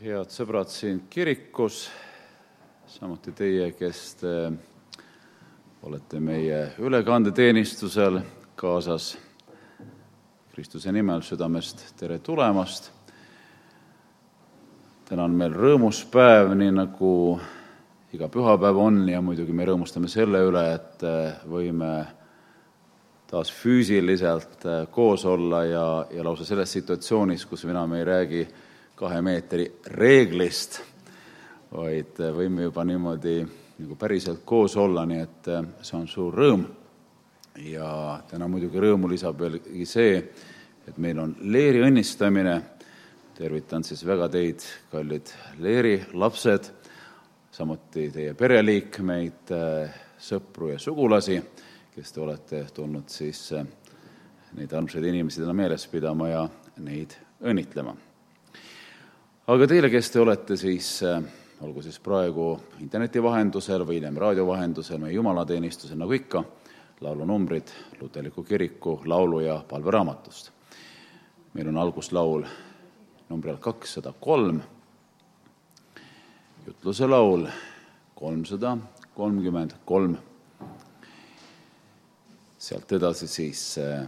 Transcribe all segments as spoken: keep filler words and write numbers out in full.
Head sõbrad siin kirikus, samuti teie, kes te olete meie ülekandeteenistusel kaasas. Kristuse nimel südamest tere tulemast. Täna on meil rõõmus päev, nii nagu iga pühapäev on, ja muidugi me rõõmustame selle üle, et võime taas füüsiliselt koos olla ja, ja lausa selles situatsioonis, kus mina me ei räägi kahe meetri reeglist, vaid võime juba niimoodi nagu päriselt koos olla, nii et see on suur rõõm. Ja täna muidugi rõõmu lisab veelgi see, et meil on leeri õnnistamine. Tervitan siis väga teid, kallid leeri lapsed, samuti teie pereliikmeid, sõpru ja sugulasi, kes te olete tulnud siis neid armsaid inimesi täna meeles pidama ja neid õnnitlema. Aga teile, kes te olete siis, olgu siis praegu interneti vahendusel või hiljem raadio vahendusel, meie jumalateenistusel, nagu ikka, laulunumbrid Luterliku kiriku laulu- ja palveraamatust. Meil on alguslaul numbril kakssada kolm, jutluse laul kolmsada kolmkümmend kolm. Sealt edasi siis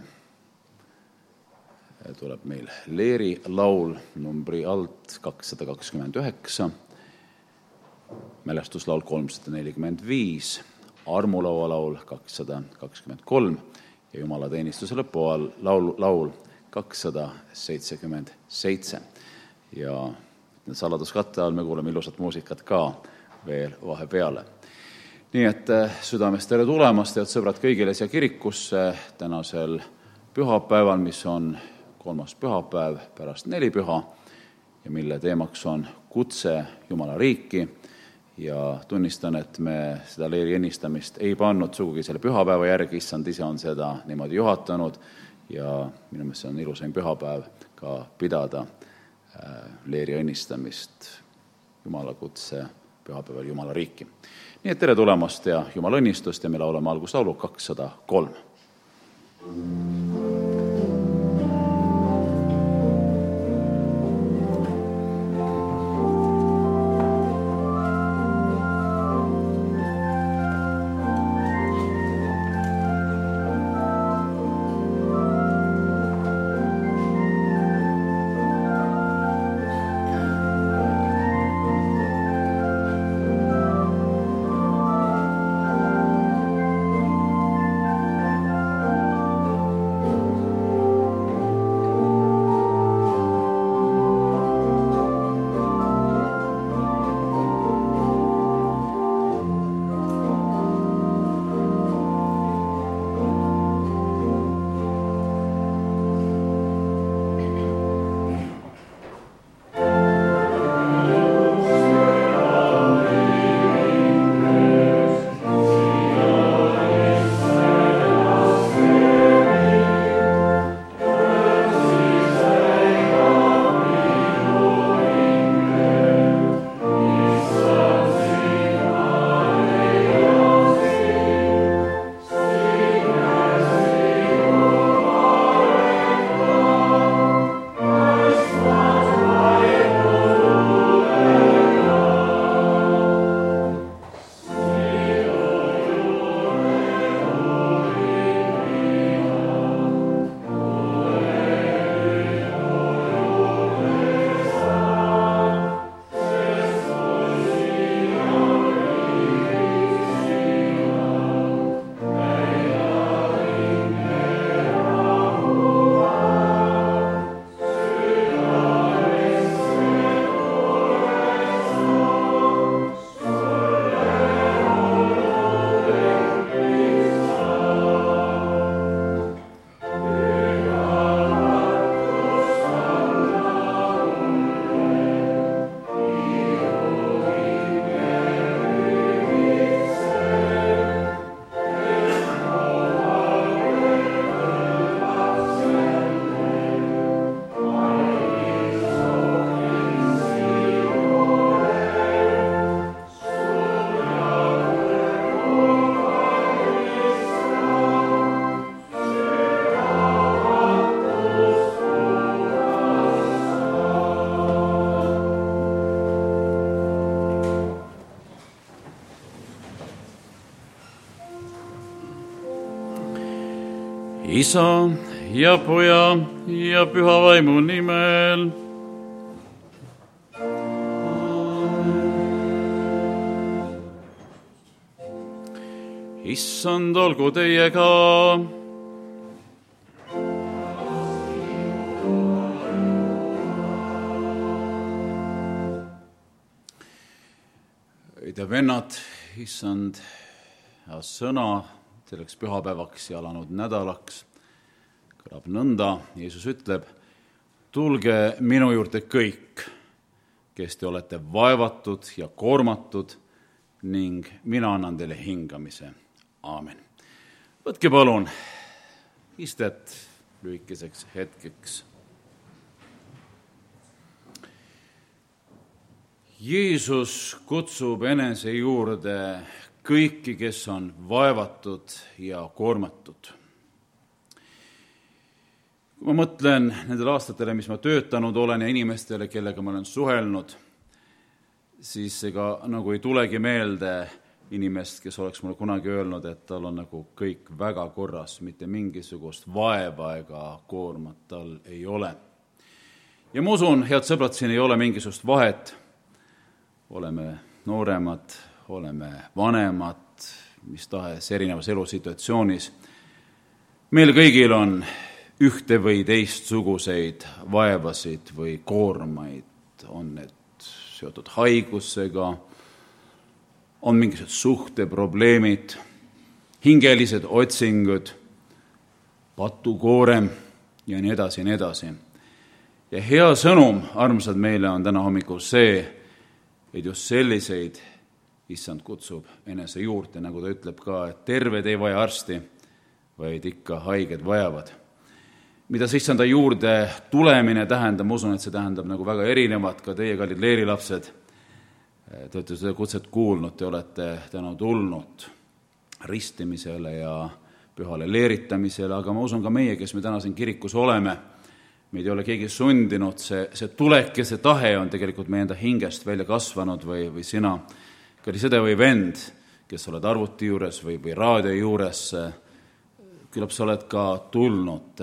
tuleb meil leeri laul numbri alt kakssada kakskümmend üheksa, mälestuslaul kolmsada nelikümmend viis, armulaua laul kakssada kakskümmend kolm ja jumalateenistuse lõpuajal laul, laul kakssada seitsekümmend seitse. Ja saladuskatte all me kuuleme ilusat muusikat ka veel vahepeale. Nii et südamest tere tulemast, head sõbrad, kõigile siia kirikusse tänasel pühapäeval, mis on kolmas pühapäev pärast nelipüha ja mille teemaks on kutse Jumala riiki. Ja tunnistan, et me seda leeri õnnistamist ei pannud sugugi selle pühapäeva järgi, issand ise on seda niimoodi juhatanud ja minu meelest see on ilusaim pühapäev ka pidada leeri õnnistamist Jumala kutse pühapäeval Jumala riiki. Nii et tere tulemast ja Jumala õnnistust ja me laulame alguslaulu kakssada kolm. Thank Isa ja Poja ja Püha Vaimu nimel. Issand, olgu teiega. Õide vennad, issand sõna selleks pühapäevaks ja alanud nädalaks kõlab nõnda. Jeesus ütleb, tulge minu juurde kõik, kes te olete vaevatud ja koormatud ning mina annan teile hingamise. Aamen. Võtke palun istet lühikeseks hetkeks. Jeesus kutsub enese juurde kõiki, kes on vaevatud ja koormatud. Kui ma mõtlen nendele aastatele, mis ma töötanud olen ja inimestele, kellega ma olen suhelnud, siis ega nagu ei tulegi meelde inimest, kes oleks mulle kunagi öelnud, et tal on nagu kõik väga korras, mitte mingisugust vaeva ega koormat tal ei ole. Ja ma usun, head sõbrad, siin ei ole mingisugust vahet. Oleme nooremad, oleme vanemad, mis tahes erinevas elusituatsioonis. Meil kõigil on ühte või teistsuguseid vaevasid või koormaid, on need seotud haigusega, on mingisugused suhteprobleemid, hingelised otsingud, patukoorem ja nii edasi ja nii edasi. Ja hea sõnum, armsad, meile on täna hommikul see, et just selliseid issand kutsub enese juurde, nagu ta ütleb ka, et terved ei vaja arsti, vaid ikka haiged vajavad. Mida see issanda juurde tulemine tähendab, ma usun, et see tähendab nagu väga erinevat, ka teie, kallid leerilapsed. Te olete seda kutset kuulnud, te olete täna tulnud ristimisele ja pühale leeritamisele, aga ma usun ka meie, kes me täna siin kirikus oleme, meid ei ole keegi sundinud, see, see tulek ja see tahe on tegelikult meie enda hingest välja kasvanud või, või sina, kalli sõde või vend, kes oled arvuti juures või, või raadio juures, küllap sa oled ka tulnud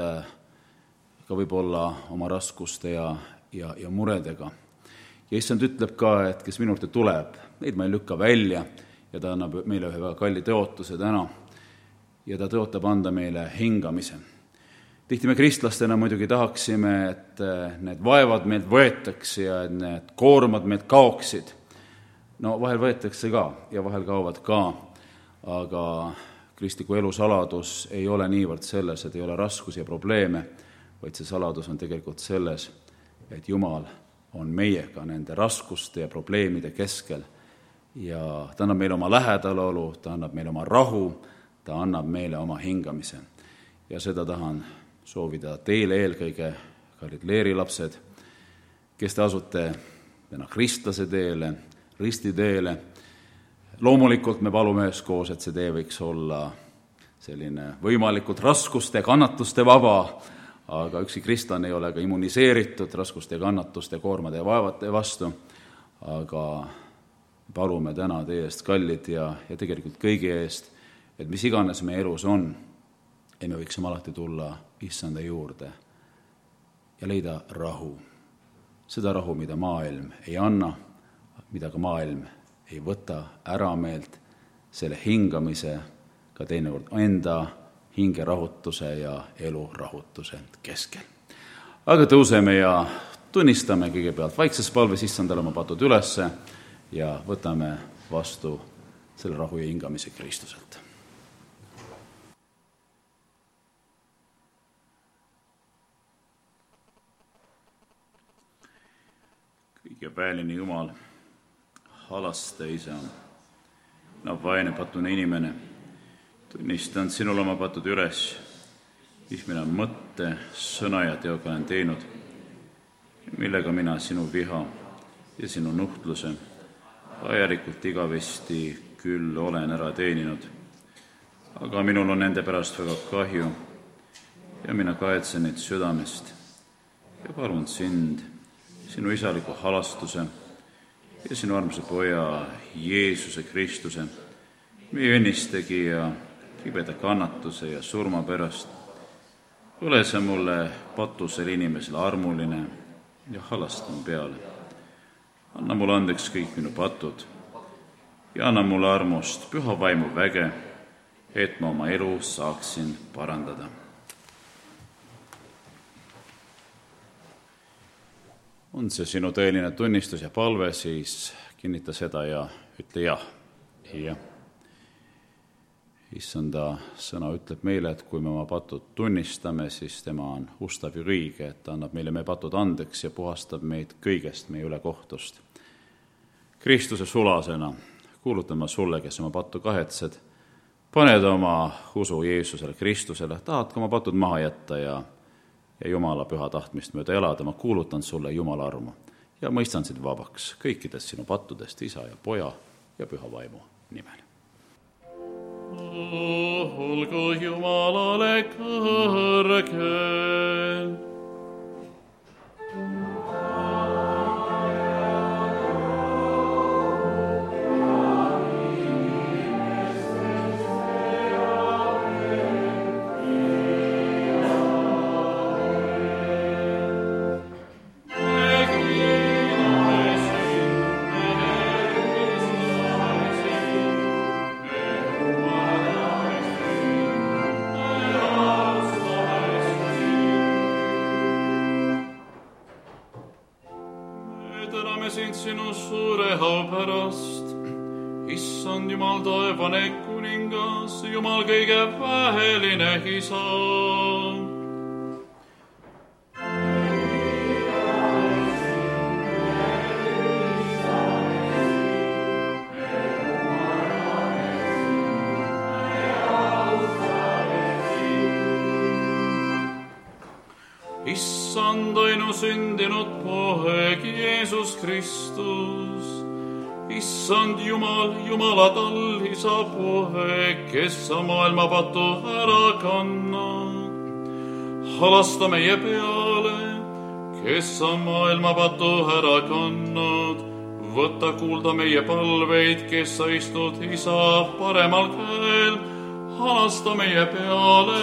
ka võib-olla oma raskuste ja, ja, ja muredega. Ja issand ütleb ka, et kes minu juurde tuleb, neid ma ei lükka välja ja ta annab meile ühe väga kalli tõotuse täna ja ta tõotab anda meile hingamise. Tihti me kristlastena muidugi tahaksime, et need vaevad meilt võetakse ja et need koormad meilt kaoksid. No vahel võetakse ka ja vahel kaovad ka, aga kristliku elu saladus ei ole niivõrd selles, et ei ole raskusi ja probleeme, vaid see saladus on tegelikult selles, et Jumal on meiega nende raskuste ja probleemide keskel ja ta annab meile oma lähedalolu, ta annab meile oma rahu, ta annab meile oma hingamise. Ja seda tahan soovida teile eelkõige, kallid leerilapsed, kes te asute täna kristlase teele, risti teele. Loomulikult me palume üheskoos, et see tee võiks olla selline võimalikult raskuste, kannatuste vaba, aga üksi kristlane ei ole ka immuniseeritud raskuste, kannatuste, koormade ja vaevate vastu, aga palume täna teie eest, kallid, ja, ja tegelikult kõigi eest, et mis iganes meie elus on, et me võiksime alati tulla issanda juurde ja leida rahu. Seda rahu, mida maailm ei anna, mida ka maailm ei võta ära meilt, selle hingamise ka teinekord enda hingerahutuse ja elurahutuse keskel. Aga tõuseme ja tunnistame kõigepealt vaikses palves issandale oma patud ülesse ja võtame vastu selle rahu ja hingamise Kristuselt. Kõige pääline Jumal, halasta isa, no vaene patune inimene, tunnistan sinule oma patud üles, mis mina mõtte, sõna ja teoga olen teinud, millega mina sinu viha ja sinu nuhtluse ajalikult igavesti küll olen ära teeninud. Aga minul on nende pärast väga kahju ja mina kahetsen neid südamest ja palun sind, sinu isaliku halastuse ja sinu armsa poja Jeesuse Kristuse, meie õnnistegija, kibeda kannatuse ja surma pärast ole sa mulle patusel inimesele armuline ja halastan peale. Anna mulle andeks kõik minu patud ja anna mulle armust püha vaimu väge, et ma oma elu saaksin parandada. On see sinu tõeline tunnistus ja palve, siis kinnita seda ja ütle jah. Jah. Issanda sõna ütleb meile, et kui me oma patud tunnistame, siis tema on ustav ja õige, et ta annab meile meie patud andeks ja puhastab meid kõigest meie ülekohtust. Kristuse sulasena kuulutan ma sulle, kes oma pattu kahetsed, paned oma usu Jeesusele, Kristusele, tahad ka oma patud maha jätta ja, ja Jumala püha tahtmist mööda elada, ma kuulutan sulle Jumala armu ja mõistan sind vabaks kõikidest sinu pattudest, isa ja poja ja püha vaimu nimel. Olgu Jumalale kõrge. Sinu suure au pärast, Issand Jumal taevane kuningas, Jumal kõige väheline isa. Issand ainu sündinud poeg Jeesus Kristus, Issand Jumal, Jumala tal isa poeg, kes sa maailma patu ära kannad. Halasta meie peale, kes sa maailma patu ära kannad. Võta kuulda meie palveid, kes sa istud isa paremal käel. Halasta meie peale.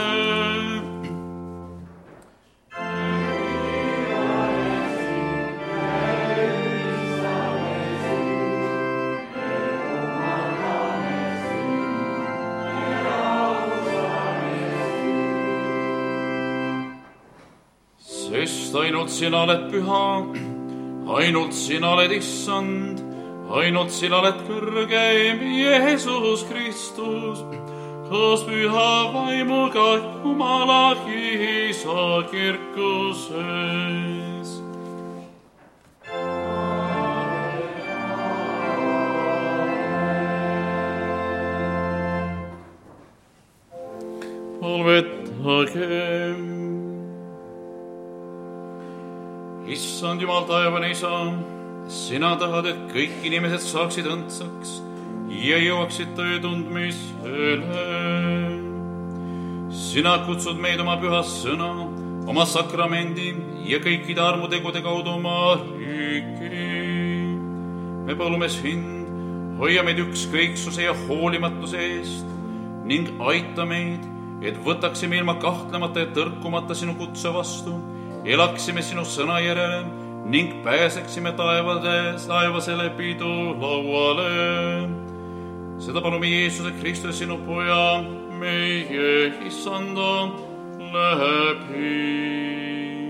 Sest ainult sina oled püha, ainult sina oled Issand, ainult sina oled kõrgeim Jeesus Kristus, koos püha vaimuga Jumala isa kirkuses. Palvetagem. Issand Jumal taevane isa, sina tahad, et kõik inimesed saaksid õndsaks ja jõuaksid tõe tundmisele. Sina kutsud meid oma püha sõna, oma sakramendi ja kõikide armutegude kaudu oma riiki. Me palume sind, hoia meid ükskõiksuse ja hoolimatuse eest ning aita meid, et võtaksime ilma kahtlemata ja tõrkumata sinu kutse vastu, elaksime sinu sõna järele ning pääseksime taevades, taevasele pidu lauale. Seda palume Jeesuse Kristuse sinu poja, meie Issanda läbi.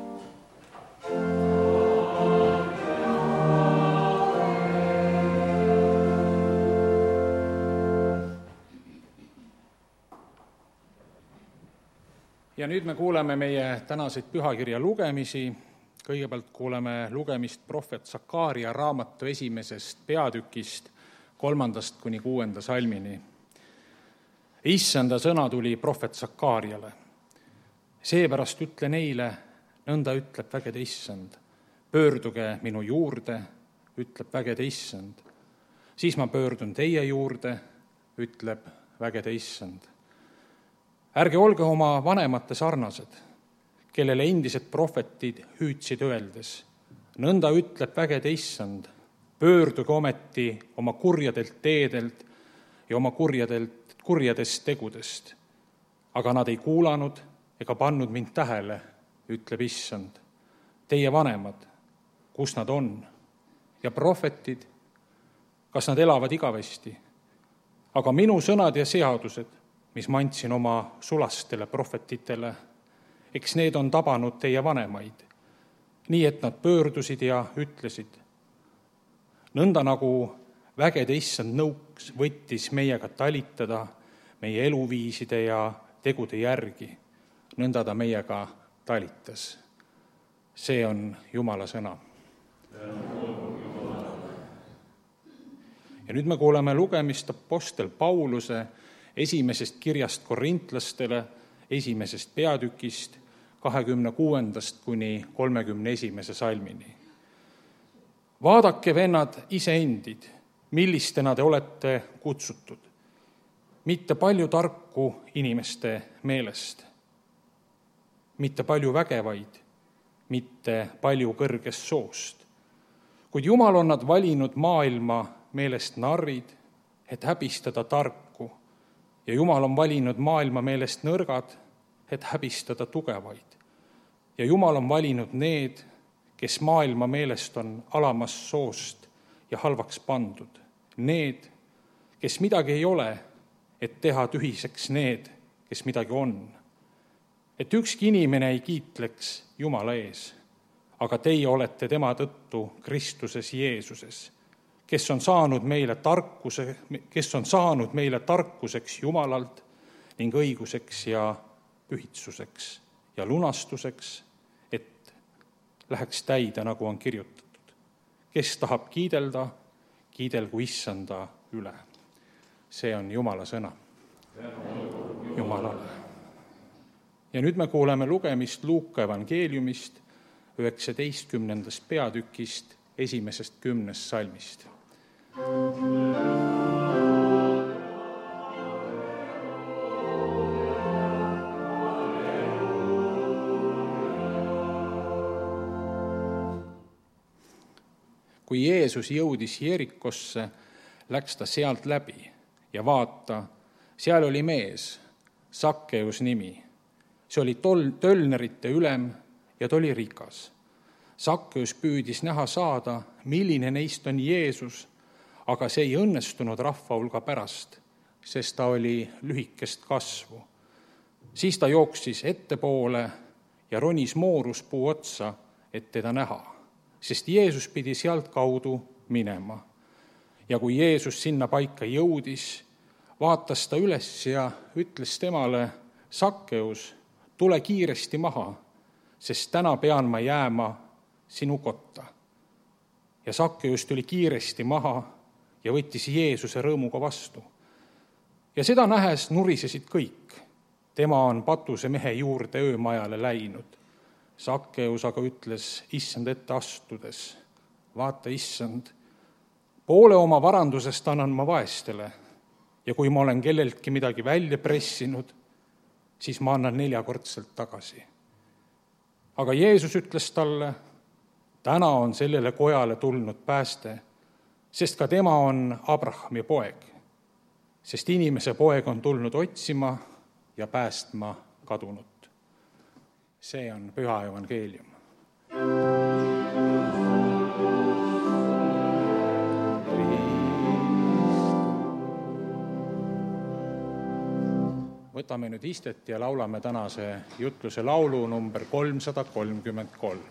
Ja nüüd me kuuleme meie tänaseid pühakirja lugemisi. Kõigepealt kuuleme lugemist prohvet Sakaaria raamatu esimesest peatükist kolmandast kuni kuuenda salmini. Issanda sõna tuli prohvet Sakaariale. Seepärast ütle neile, nõnda ütleb vägede Issand. Pöörduge minu juurde, ütleb vägede Issand. Siis ma pöördun teie juurde, ütleb vägede Issand. Ärge olge oma vanemate sarnased, kellele endised prohvetid hüüdsid öeldes. Nõnda ütleb vägede Issand, pöörduge ometi oma kurjadelt teedelt ja oma kurjadelt, kurjadest tegudest. Aga nad ei kuulanud ega pannud mind tähele, ütleb issand. Teie vanemad, kus nad on? Ja prohvetid, kas nad elavad igavesti? Aga minu sõnad ja seadused, mis ma andsin oma sulastele prohvetitele, eks need on tabanud teie vanemaid, nii et nad pöördusid ja ütlesid. Nõnda nagu vägede issand nõuks võttis meiega talitada meie eluviiside ja tegude järgi, nõnda ta meiega talitas. See on Jumala sõna. Ja nüüd me kuuleme lugemist apostel Pauluse esimesest kirjast korintlastele, esimesest peatükist, kahekümne kuuendast kuni kolmekümne esimese salmini. Vaadake, vennad, iseendid, millistena te olete kutsutud. Mitte palju tarku inimeste meelest, mitte palju vägevaid, mitte palju kõrgest soost. Kuid Jumal on nad valinud maailma meelest narrid, et häbistada tarku, ja Jumal on valinud maailma meelest nõrgad, et häbistada tugevaid. Ja Jumal on valinud need, kes maailma meelest on alamast soost ja halvaks pandud. Need, kes midagi ei ole, et teha tühiseks need, kes midagi on. Et ükski inimene ei kiitleks Jumala ees, aga teie olete tema tõttu Kristuses Jeesuses, kes on saanud meile tarkuse, kes on saanud meile tarkuseks Jumalalt ning õiguseks ja pühitsuseks ja lunastuseks, et läheks täide, nagu on kirjutatud. Kes tahab kiidelda, kiidelgu issanda üle. See on Jumala sõna. Jumalale. Ja nüüd me kuuleme lugemist Luuka evangeeliumist üheksateistkümnendast peatükist esimesest kümnest salmist. Kui Jeesus jõudis Jerikosse, läks ta sealt läbi ja vaata, seal oli mees, Sakkeus nimi. See oli tol, tölnerite ülem ja ta oli rikas. Sakkeus püüdis näha saada, milline neist on Jeesus, aga see ei õnnestunud rahva hulga pärast, sest ta oli lühikest kasvu. Siis ta jooksis ettepoole ja ronis mooruspuu otsa, et teda näha, sest Jeesus pidi sealt kaudu minema. Ja kui Jeesus sinna paika jõudis, vaatas ta üles ja ütles temale, Sakkeus, tule kiiresti maha, sest täna pean ma jääma sinu kotta. Ja Sakkeus tuli kiiresti maha ja võttis Jeesuse rõõmuga vastu. Ja seda nähes nurisesid kõik. Tema on patuse mehe juurde öömajale läinud. Sakkeus aga ütles issand ette astudes, vaata issand, poole oma varandusest annan ma vaestele ja kui ma olen kelleltki midagi välja pressinud, siis ma annan neljakordselt tagasi. Aga Jeesus ütles talle, täna on sellele kojale tulnud pääste, sest ka tema on Abrahami poeg, sest inimese poeg on tulnud otsima ja päästma kadunut. See on püha evangeelium. Võtame nüüd istet ja laulame tänase jutluse laulu number kolmsada kolmkümmend kolm.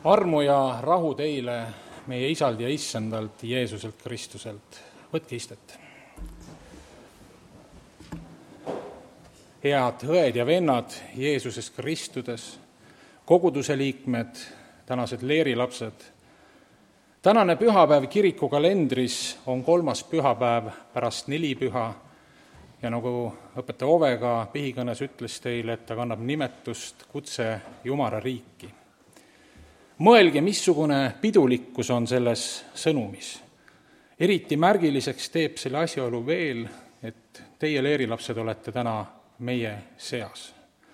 armu ja rahu teile meie isalt ja issandalt Jeesuselt Kristuselt. Võtke istet. Head õed ja vennad Jeesuses Kristuses, koguduse liikmed, tänased leerilapsed. Tänane pühapäev kirikukalendris on kolmas pühapäev pärast nelipüha ja nagu õpetaja Ovega pihikõnes ütles teile, et ta kannab nimetust kutse Jumala riiki. Mõelge, missugune pidulikkus on selles sõnumis. Eriti märgiliseks teeb selle asjaolu veel, et teie leerilapsed olete täna meie seas.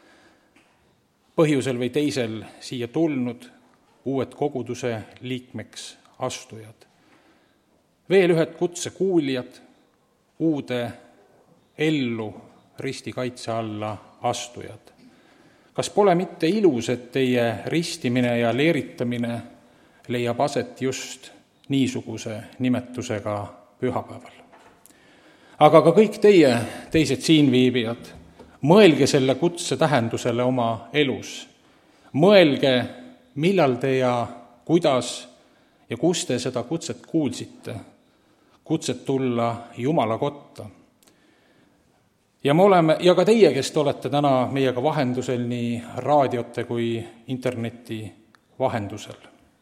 Põhjusel või teisel siia tulnud uued koguduse liikmeks astujad. Veel ühed kutse kuulijad, uude ellu risti kaitse alla astujad. Kas pole mitte ilus, et teie ristimine ja leeritamine leiab aset just niisuguse nimetusega pühapäeval? Aga ka kõik teie, teised siinviibijad, mõelge selle kutse tähendusele oma elus. Mõelge, millal te ja kuidas ja kus te seda kutset kuulsite, kutset tulla Jumala kotta. Ja me oleme, ja ka teie, kes te olete täna meiega vahendusel nii raadiote kui interneti vahendusel.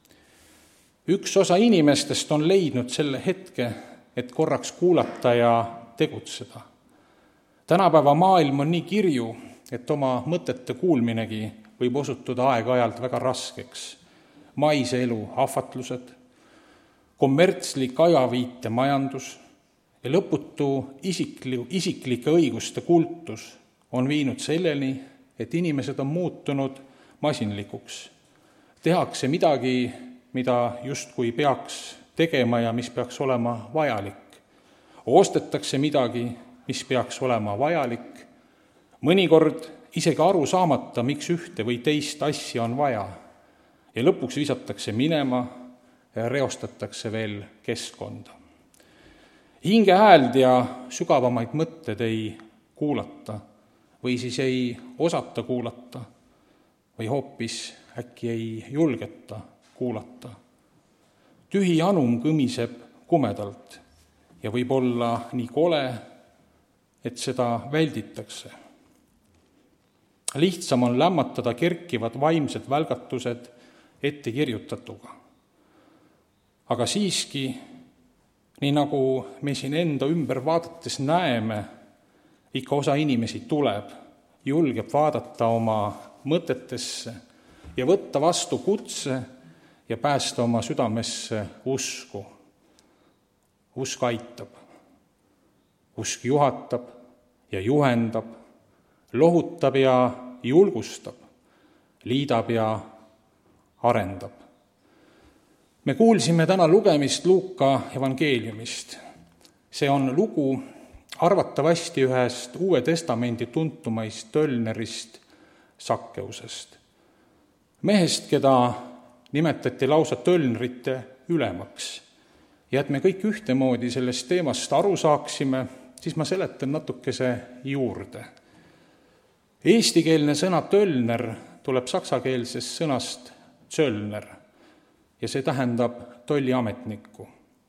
Üks osa inimestest on leidnud selle hetke, et korraks kuulata ja tegutseda. Tänapäeva maailm on nii kirju, et oma mõtete kuulminegi võib osutuda aeg-ajalt väga raskeks. Maise elu ahvatlused, kommertslik ajaviite majandus ja lõputu isikli, isiklike õiguste kultus on viinud selleni, et inimesed on muutunud masinlikuks. Tehakse midagi, mida justkui peaks tegema ja mis peaks olema vajalik. Ostetakse midagi, mis peaks olema vajalik. Mõnikord isegi aru saamata, miks ühte või teist asja on vaja. Ja lõpuks visatakse minema ja reostatakse veel keskkonda. Hinge hääld ja sügavamaid mõtted ei kuulata või siis ei osata kuulata või hoopis äkki ei julgeta kuulata. Tühi anum kõmiseb kumedalt ja võib olla nii kole, et seda välditakse. Lihtsam on lämmatada kerkivad vaimsed välgatused ette kirjutatuga. Aga siiski, nii nagu me siin enda ümber vaadates näeme, ikka osa inimesi tuleb, julgeb vaadata oma mõtetesse ja võtta vastu kutse ja päästa oma südamesse usku. Usk aitab, usk juhatab ja juhendab, lohutab ja julgustab, liidab ja arendab. Me kuulsime täna lugemist Luuka evangeeliumist. See on lugu arvatavasti ühest Uue Testamendi tuntumaist tölnerist Sakkeusest. Mehest, keda nimetati lausa tölnerite ülemaks. Ja et me kõik ühtemoodi sellest teemast aru saaksime, siis ma seletan natukese juurde. Eestikeelne sõna tölner tuleb saksakeelsest sõnast Zöllner ja see tähendab tolliametnikku.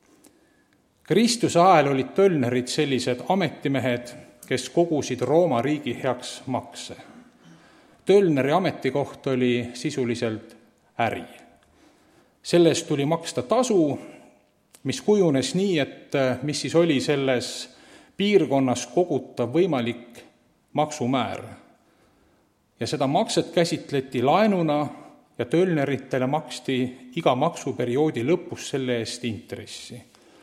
Kristuse ajal olid tölnerid sellised ametimehed, kes kogusid Rooma riigi heaks makse. Tölneri ametikoht oli sisuliselt äri. Sellest tuli maksta tasu, mis kujunes nii, et mis siis oli selles piirkonnas kogutav võimalik maksumäär. Ja seda makset käsitleti laenuna ja tölneritele maksti iga maksuperioodi lõpus selle eest intressi.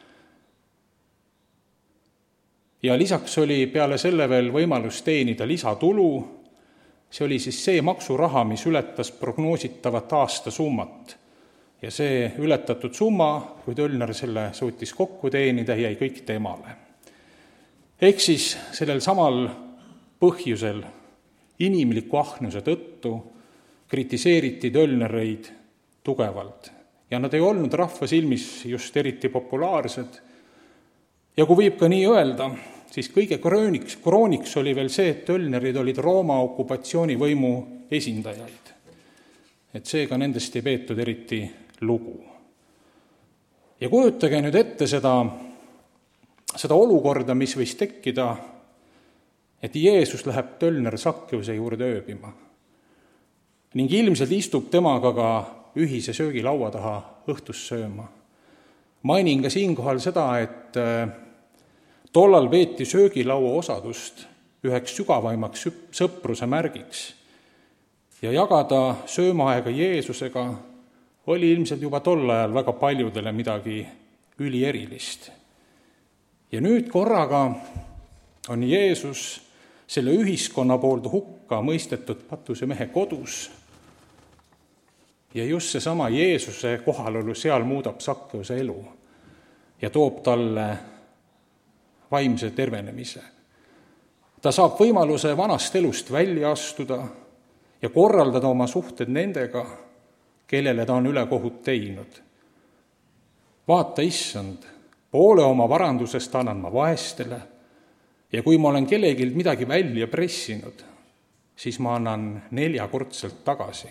Ja lisaks oli peale selle veel võimalus teenida lisatulu. See oli siis see maksuraha, mis ületas prognoositavat aastasummat. Ja see ületatud summa, kui tölner selle suutis kokku teenida, jäi kõik temale. Ehk siis sellel samal põhjusel inimliku ahnuse tõttu kritiseeriti tölnereid tugevalt ja nad ei olnud rahva silmis just eriti populaarsed. Ja kui võib ka nii öelda, siis kõige krooniks, krooniks oli veel see, et tölnerid olid Rooma okupatsioonivõimu esindajaid. et seega nendest ei peetud eriti lugu. Ja kujutage nüüd ette seda, seda olukorda, mis võis tekkida, et Jeesus läheb tölner Sakkeuse juurde ööbima ning ilmselt istub temaga ka ühise söögilaua taha õhtust sööma. Mainin ka siinkohal seda, et tollal peeti söögilaua osadust üheks sügavaimaks sõpruse märgiks ja jagada söömaaega Jeesusega oli ilmselt juba tol ajal väga paljudele midagi ülierilist. Ja nüüd korraga on Jeesus selle ühiskonna poolt hukka mõistetud patuse mehe kodus ja just seesama Jeesuse kohalolu seal muudab Sakkeuse elu ja toob talle vaimse tervenemise. Ta saab võimaluse vanast elust välja astuda ja korraldada oma suhted nendega, kellele ta on ülekohut teinud. Vaata, issand, poole oma varandusest annan ma vaestele ja kui ma olen kellegilt midagi välja pressinud, siis ma annan neljakordselt tagasi.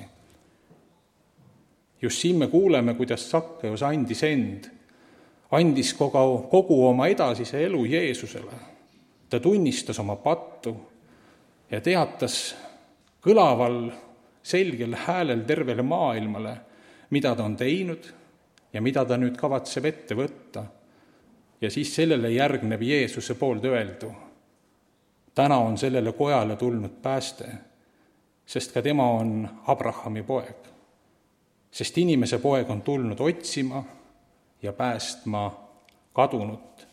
Just siin me kuuleme, kuidas Sakkeus andis end, andis kogu, kogu oma edasise elu Jeesusele. Ta tunnistas oma pattu ja teatas kõlaval selgel häälel tervele maailmale, mida ta on teinud ja mida ta nüüd kavatseb ette võtta. Ja siis sellele järgneb Jeesuse poolt öeldu. Täna on sellele kojale tulnud pääste, sest ka tema on Abrahami poeg. Sest inimese poeg on tulnud otsima ja päästma kadunut.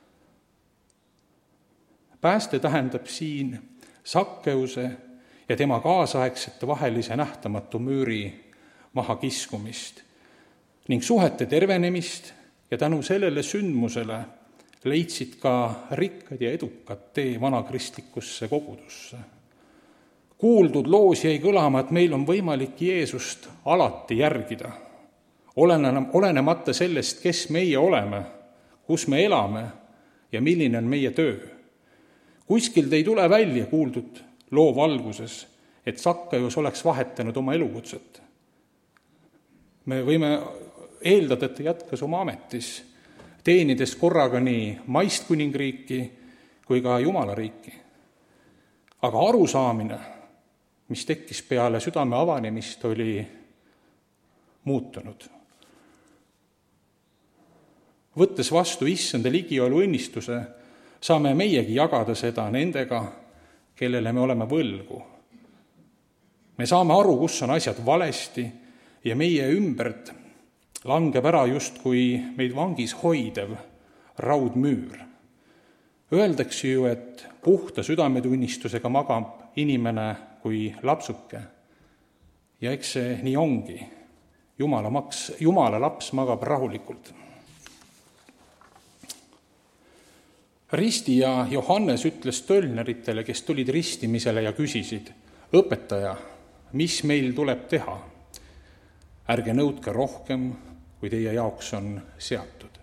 Pääste tähendab siin Sakkeuse ja tema kaasaegsete vahelise nähtamatu müüri maha kiskumist ning suhete tervenemist ja tänu sellele sündmusele leidsid ka rikkad ja edukad tee vanakristlikusse kogudusse. Kuuldud loos jäi kõlama, et meil on võimalik Jeesust alati järgida, olenemata sellest, kes meie oleme, kus me elame ja milline on meie töö. Kuskilt ei tule välja kuuldud loo valguses, et Sakkeus oleks vahetanud oma elukutset. Me võime eeldada, et ta jätkas oma ametis, teenides korraga nii maist kuningriiki kui ka Jumalariiki. Aga arusaamine, mis tekkis peale südame avanemist, oli muutunud. Võttes vastu issanda ligiolu õnnistuse, saame meiegi jagada seda nendega, kellele me oleme võlgu. Me saame aru, kus on asjad valesti ja meie ümbert langeb ära justkui meid vangis hoidev raudmüür. Öeldakse ju, et puhta südametunnistusega magab inimene kui lapsuke. Ja eks see nii ongi. Jumala, maks, Jumala laps magab rahulikult. Risti ja Johannes ütles tölneritele, kes tulid ristimisele ja küsisid, õpetaja, mis meil tuleb teha? Ärge nõudke rohkem, kui teie jaoks on seatud.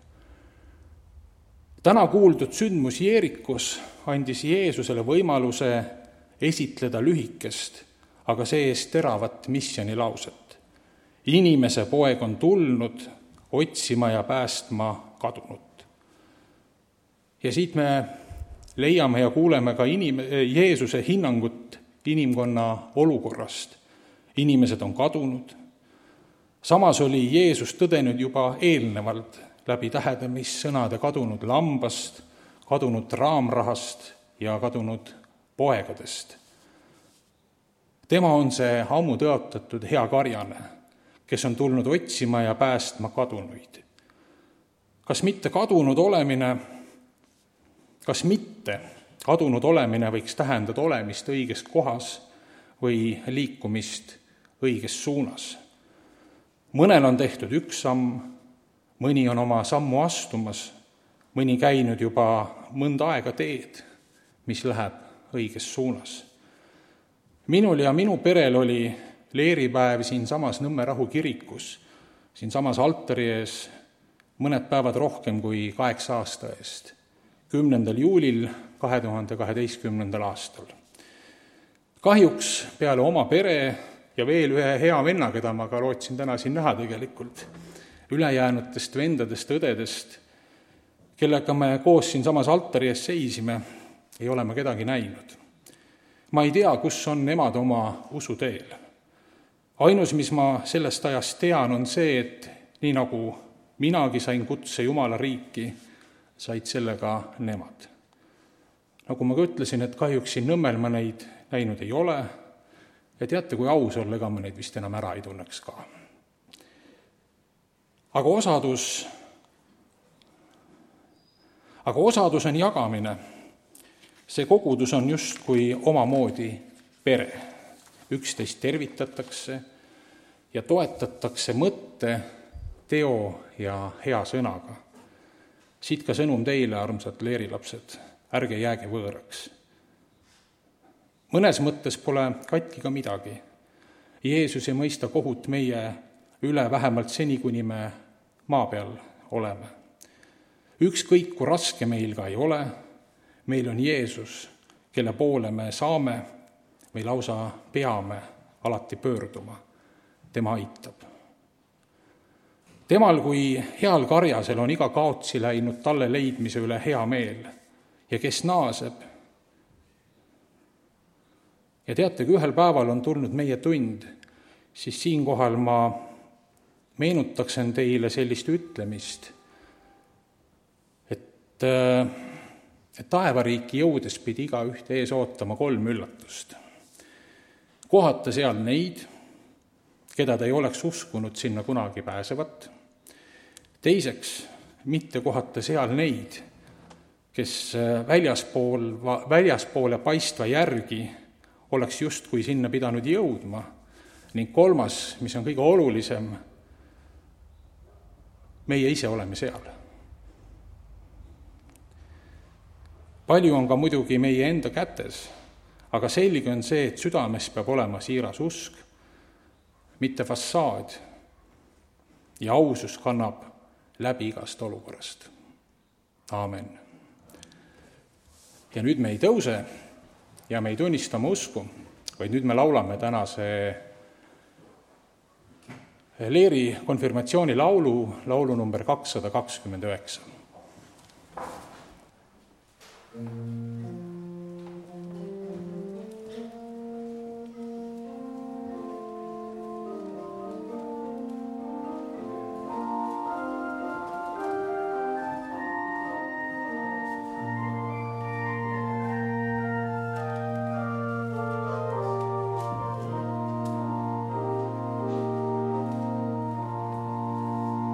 Täna kuuldud sündmus Jeerikus andis Jeesusele võimaluse esitleda lühikest, aga see-eest teravat missionilauset. Inimese poeg on tulnud otsima ja päästma kadunut. Ja siit me leiame ja kuuleme ka inim- Jeesuse hinnangut inimkonna olukorrast. Inimesed on kadunud. Samas oli Jeesus tõdenud juba eelnevalt läbi tähendamissõnade kadunud lambast, kadunud raamrahast ja kadunud poegadest. Tema on see ammu tõotatud hea karjane, kes on tulnud otsima ja päästma kadunuid. Kas mitte kadunud olemine, kas mitte kadunud olemine võiks tähendada olemist õiges kohas või liikumist õiges suunas? Mõnel on tehtud üks samm, mõni on oma sammu astumas, mõni käinud juba mõnda aega teed, mis läheb õiges suunas. Minul ja minu perel oli leeripäev siin samas Nõmme Rahu kirikus, siin samas altari ees mõned päevad rohkem kui kaheksa aasta eest, kümnendal juulil kahe tuhande kaheteistkümnendal aastal. Kahjuks peale oma pere ja veel ühe hea venna, keda ma ka lootsin täna siin näha tegelikult, ülejäänutest vendadest, õdedest, kellega me koos siinsamas altari ees seisime, ei ole ma kedagi näinud. Ma ei tea, kus on nemad oma usuteel. Ainus, mis ma sellest ajast tean, on see, et nii nagu minagi sain kutse Jumala riiki, said sellega nemad. Nagu ma ka ütlesin, et kahjuks siin Nõmmel ma neid näinud ei ole, ja teate, kui aus olla, ega ma neid vist enam ära ei tunneks ka. Aga osadus, aga osadus on jagamine. See kogudus on justkui omamoodi pere. Üksteist tervitatakse ja toetatakse mõtte, teo ja hea sõnaga. Siit ka sõnum teile, armsad leerilapsed, ärge jääge võõraks. Mõnes mõttes pole katki ka midagi. Jeesus ei mõista kohut meie üle vähemalt seni, kuni me maa peal oleme. Ükskõik, kui raske meil ka ei ole, meil on Jeesus, kelle poole me saame või lausa peame alati pöörduma. Tema aitab. Temal kui heal karjasel on iga kaotsi läinud talle leidmise üle hea meel ja kes naaseb. Ja teate, kui ühel päeval on tulnud meie tund, siis siinkohal ma meenutaksin teile sellist ütlemist, et, et taevariiki jõudes pidi iga ühte ees ootama kolm üllatust. Kohata seal neid, keda ta ei oleks uskunud sinna kunagi pääsevat. Teiseks, mitte kohata seal neid, kes väljaspool, väljaspoole paistva järgi oleks justkui sinna pidanud jõudma. Ning kolmas, mis on kõige olulisem, meie ise oleme seal. Palju on ka muidugi meie enda kätes, aga selge on see, et südames peab olema siiras usk, mitte fassaad, ja ausus kannab läbi igast olukorrast. Aamen. Ja nüüd me ei tõuse ja me ei tunnista oma usku, vaid nüüd me laulame tänase Leeri konfirmatsiooni laulu, laulu number kakssada kakskümmend üheksa.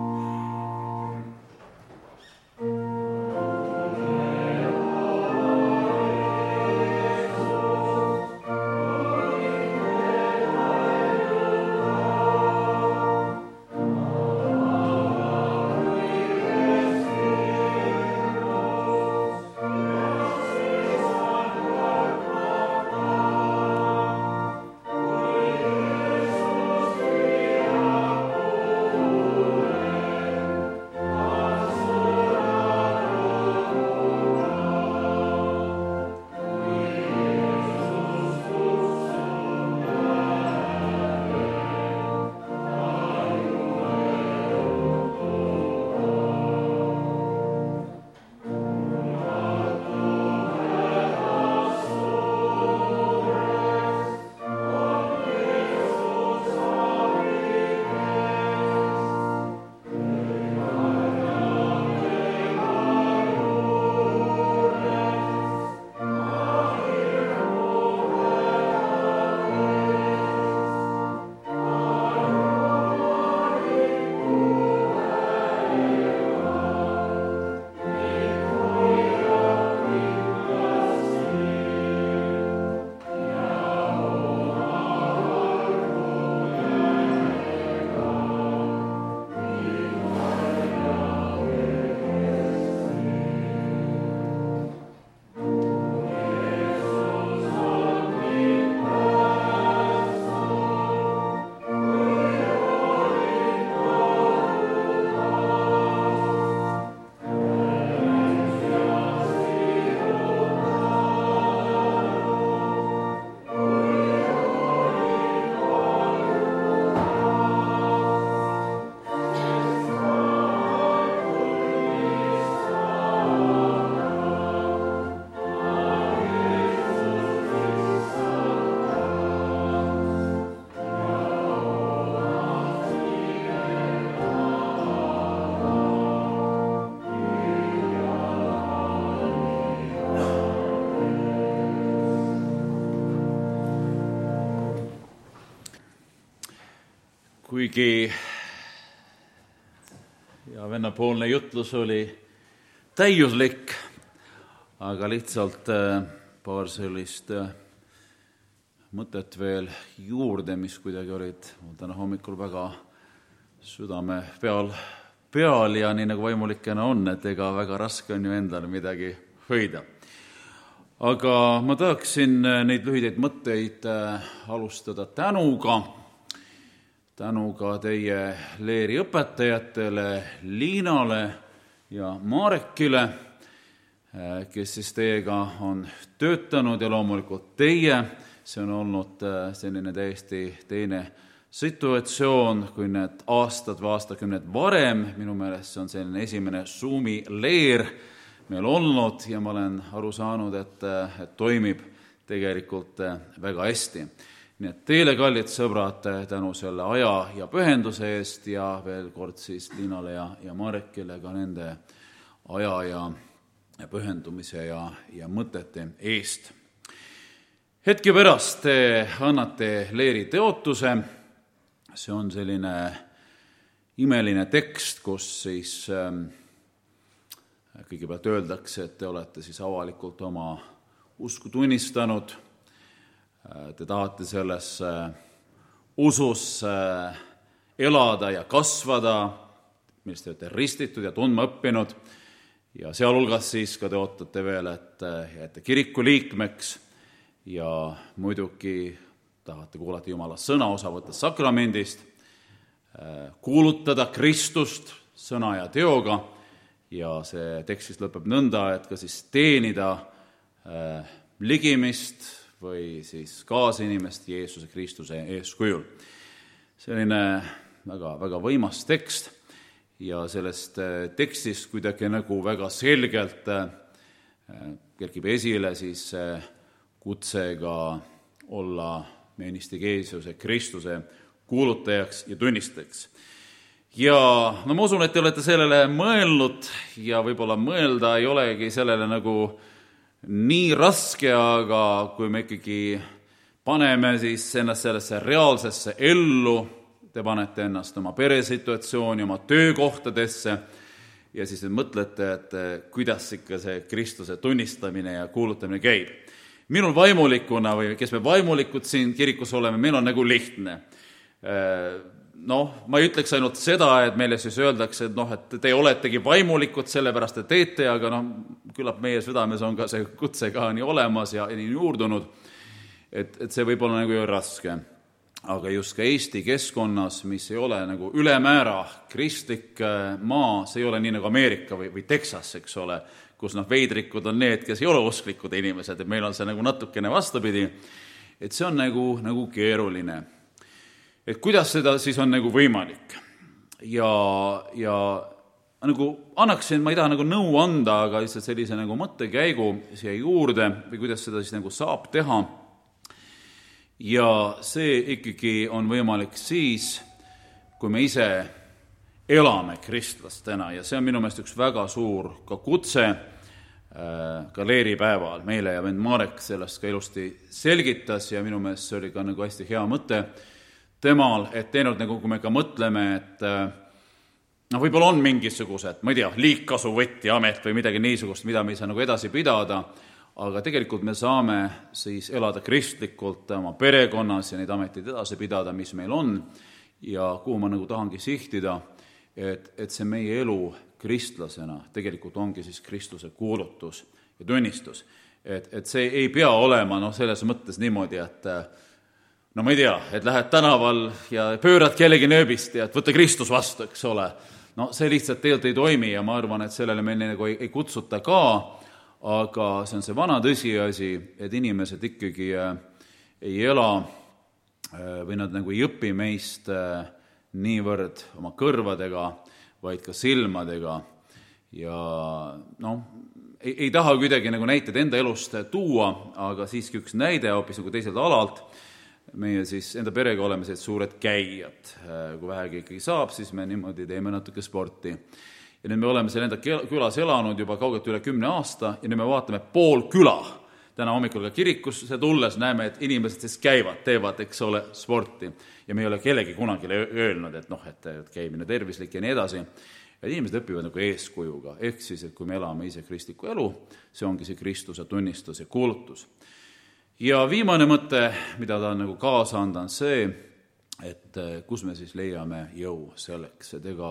Oh kuigi ja vennapoolne jutlus oli täiuslik, aga lihtsalt paar sellist mõtet veel juurde, mis kuidagi olid mul täna hommikul väga südame peal, peal ja nii nagu vaimulikena on, et ega väga raske on ju endale midagi hoida. Aga ma tahaksin neid lühidaid mõtteid alustada tänuga, tänuga teie leeri õpetajatele, Liinale ja Marekile, kes siis teiega on töötanud ja loomulikult teie. See on olnud selline täiesti teine situatsioon, kui need aastad või aastakümned varem. Minu meelest see on selline esimene Zoomi leer meil olnud ja ma olen aru saanud, et, et toimib tegelikult väga hästi. Nii et teile, kallid sõbrad, tänu selle aja ja pühenduse eest ja veel kord siis Liinale ja, ja Marekile ka nende aja ja, ja pühendumise ja, ja mõtete eest. Hetke pärast te annate leeri teotuse. See on selline imeline tekst, kus siis ähm, kõigepealt öeldakse, et te olete siis avalikult oma usku tunnistanud. Te tahate selles usus elada ja kasvada, millest te olete ristitud ja tundma õppinud. Ja sealhulgas siis ka te ootate veel, et jääte kiriku liikmeks ja muidugi tahate kuulata Jumala sõna, osa võtta sakramendist, kuulutada Kristust sõna ja teoga. Ja see tekstist lõpeb nõnda, et ka siis teenida äh, ligimist või siis kaasinimest Jeesuse Kristuse eeskujul. Selline väga, väga võimas tekst ja sellest äh, tekstist kuidagi nagu väga selgelt äh, kerkib esile siis äh, kutsega olla meenistik Jeesuse Kristuse kuulutajaks ja tunnistajaks. Ja no ma usun, et te olete sellele mõelnud ja võib-olla mõelda ei olegi sellele nagu nii raske, aga kui me ikkagi paneme siis ennast sellesse reaalsesse ellu, te panete ennast oma peresituatsiooni, oma töökohtadesse ja siis te mõtlete, et kuidas ikka see Kristuse tunnistamine ja kuulutamine käib. Minul vaimulikuna või kes me vaimulikud siin kirikus oleme, meil on nagu lihtne. Noh, ma ei ütleks ainult seda, et meile siis öeldakse, et noh, et te oletegi vaimulikud, sellepärast te teete, aga noh, küllap meie südames on ka see kutse ka nii olemas ja nii juurdunud, et, et see võib olla nagu ju raske. Aga just ka Eesti keskkonnas, mis ei ole nagu ülemäära kristlik maa, see ei ole nii nagu Ameerika või, või Texas, eks ole, kus noh, veidrikud on need, kes ei ole usklikud inimesed, et meil on see nagu natukene vastupidi, et see on nagu, nagu keeruline. Et kuidas seda siis on nagu võimalik ja, ja nagu annaksin, ma ei taha nagu nõu anda, aga lihtsalt sellise nagu mõttekäigu siia juurde või kuidas seda siis nagu saab teha. Ja see ikkagi on võimalik siis, kui me ise elame kristlastena ja see on minu meelest üks väga suur ka kutse ka leeripäeval. Meile ja vend Marek sellest ka ilusti selgitas ja minu meelest see oli ka nagu hästi hea mõte temal, et teinud nagu, kui me ka mõtleme, et noh, võib-olla on mingisugused, ma ei tea, liigkasuvõtja amet või midagi niisugust, mida me ei saa nagu edasi pidada, aga tegelikult me saame siis elada kristlikult oma perekonnas ja neid ameteid edasi pidada, mis meil on ja kuhu ma nagu tahangi sihtida, et, et see meie elu kristlasena tegelikult ongi siis Kristuse kuulutus ja tunnistus. Et, et see ei pea olema noh, selles mõttes niimoodi, et no ma ei tea, et lähed tänaval ja pöörad kellegi nööbist ja et võtta Kristus vastu, eks ole. No see lihtsalt tegelikult ei toimi ja ma arvan, et sellele meil nagu ei, ei kutsuta ka, aga see on see vana tõsiasi, et inimesed ikkagi ei ela või nad nagu ei õpi meist niivõrd oma kõrvadega, vaid ka silmadega ja noh, ei, ei taha kuidagi nagu näiteid enda elust tuua, aga siiski üks näide hoopis nagu teiselt alalt. Meie siis enda perega oleme sellised suured käijad. Kui vähegi ikkagi saab, siis me niimoodi teeme natuke sporti. Ja nüüd me oleme seal enda külas elanud juba kaugelt üle kümne aasta ja nüüd me vaatame pool küla täna hommikul ka kirikusse tulles näeme, et inimesed siis käivad, teevad, eks ole, sporti. Ja me ei ole kellegi kunagi öelnud, et noh, et käimine tervislik ja nii edasi. Ja inimesed õpivad nagu eeskujuga, ehk siis, et kui me elame ise kristliku elu, see ongi see Kristuse tunnistus ja kuulutus. Ja viimane mõte, mida ta nagu kaasa anda, on see, et kus me siis leiame jõu selleks, et ega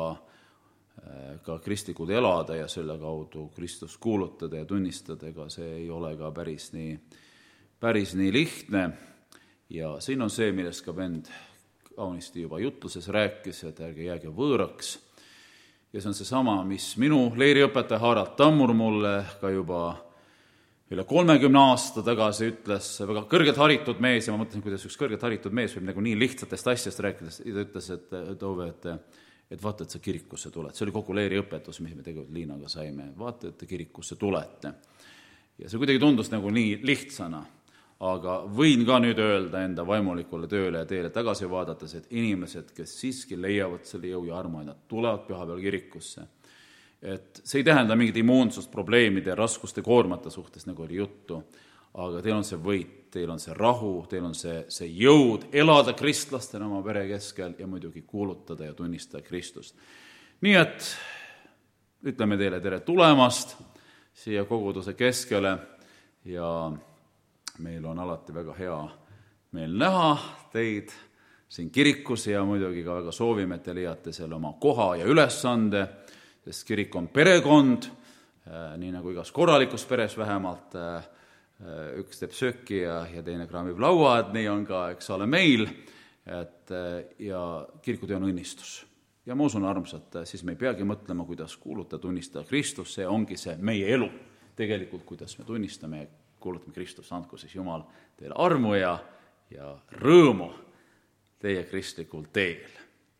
ka kristlikud elada ja selle kaudu Kristus kuulutada ja tunnistada, ega see ei ole ka päris nii, päris nii lihtne. Ja siin on see, millest ka vend kaunisti juba jutluses rääkis, et ärge jääge võõraks. Ja see on see sama, mis minu leiriõpetaja Harald Tammur mulle ka juba üle kolmekümne aasta tagasi ütles, väga kõrgelt haritud mees, ja ma mõtlesin, kuidas üks kõrgelt haritud mees võib nagu nii lihtsatest asjast rääkides, ta ütles, et Tove, et, et vaata, et sa kirikusse tuled. See oli kogu leiriõpetus, mis me tegelikult Liinaga saime. Vaata, et te kirikusse tulete. Ja see kuidagi tundus nagu nii lihtsana. Aga võin ka nüüd öelda enda vaimulikule tööle ja teele tagasi vaadates, et inimesed, kes siiski leiavad selle jõu ja armu, nad tulevad pühapäeval kirikusse. Et see ei tähenda mingit immuunsust probleemide ja raskuste koormata suhtes, nagu oli juttu, aga teil on see võit, teil on see rahu, teil on see, see jõud elada kristlastena oma pere keskel ja muidugi kuulutada ja tunnistada Kristust. Nii et ütleme teile tere tulemast siia koguduse keskele ja meil on alati väga hea meil näha teid siin kirikus ja muidugi ka väga soovime, et te leiate selle oma koha ja ülesande, sest kirik on perekond, nii nagu igas korralikus peres vähemalt, üks teeb sööki ja, ja teine kraamib laua, et nii on ka, eks ole, meil, et, ja kirikutöö on õnnistus. Ja ma usun armsat, siis me ei peagi mõtlema, kuidas kuuluta, tunnistada Kristus, see ongi see meie elu, tegelikult kuidas me tunnistame ja kuulutame Kristus, andku siis Jumal teile armu ja, ja rõõmu teie kristlikul teel.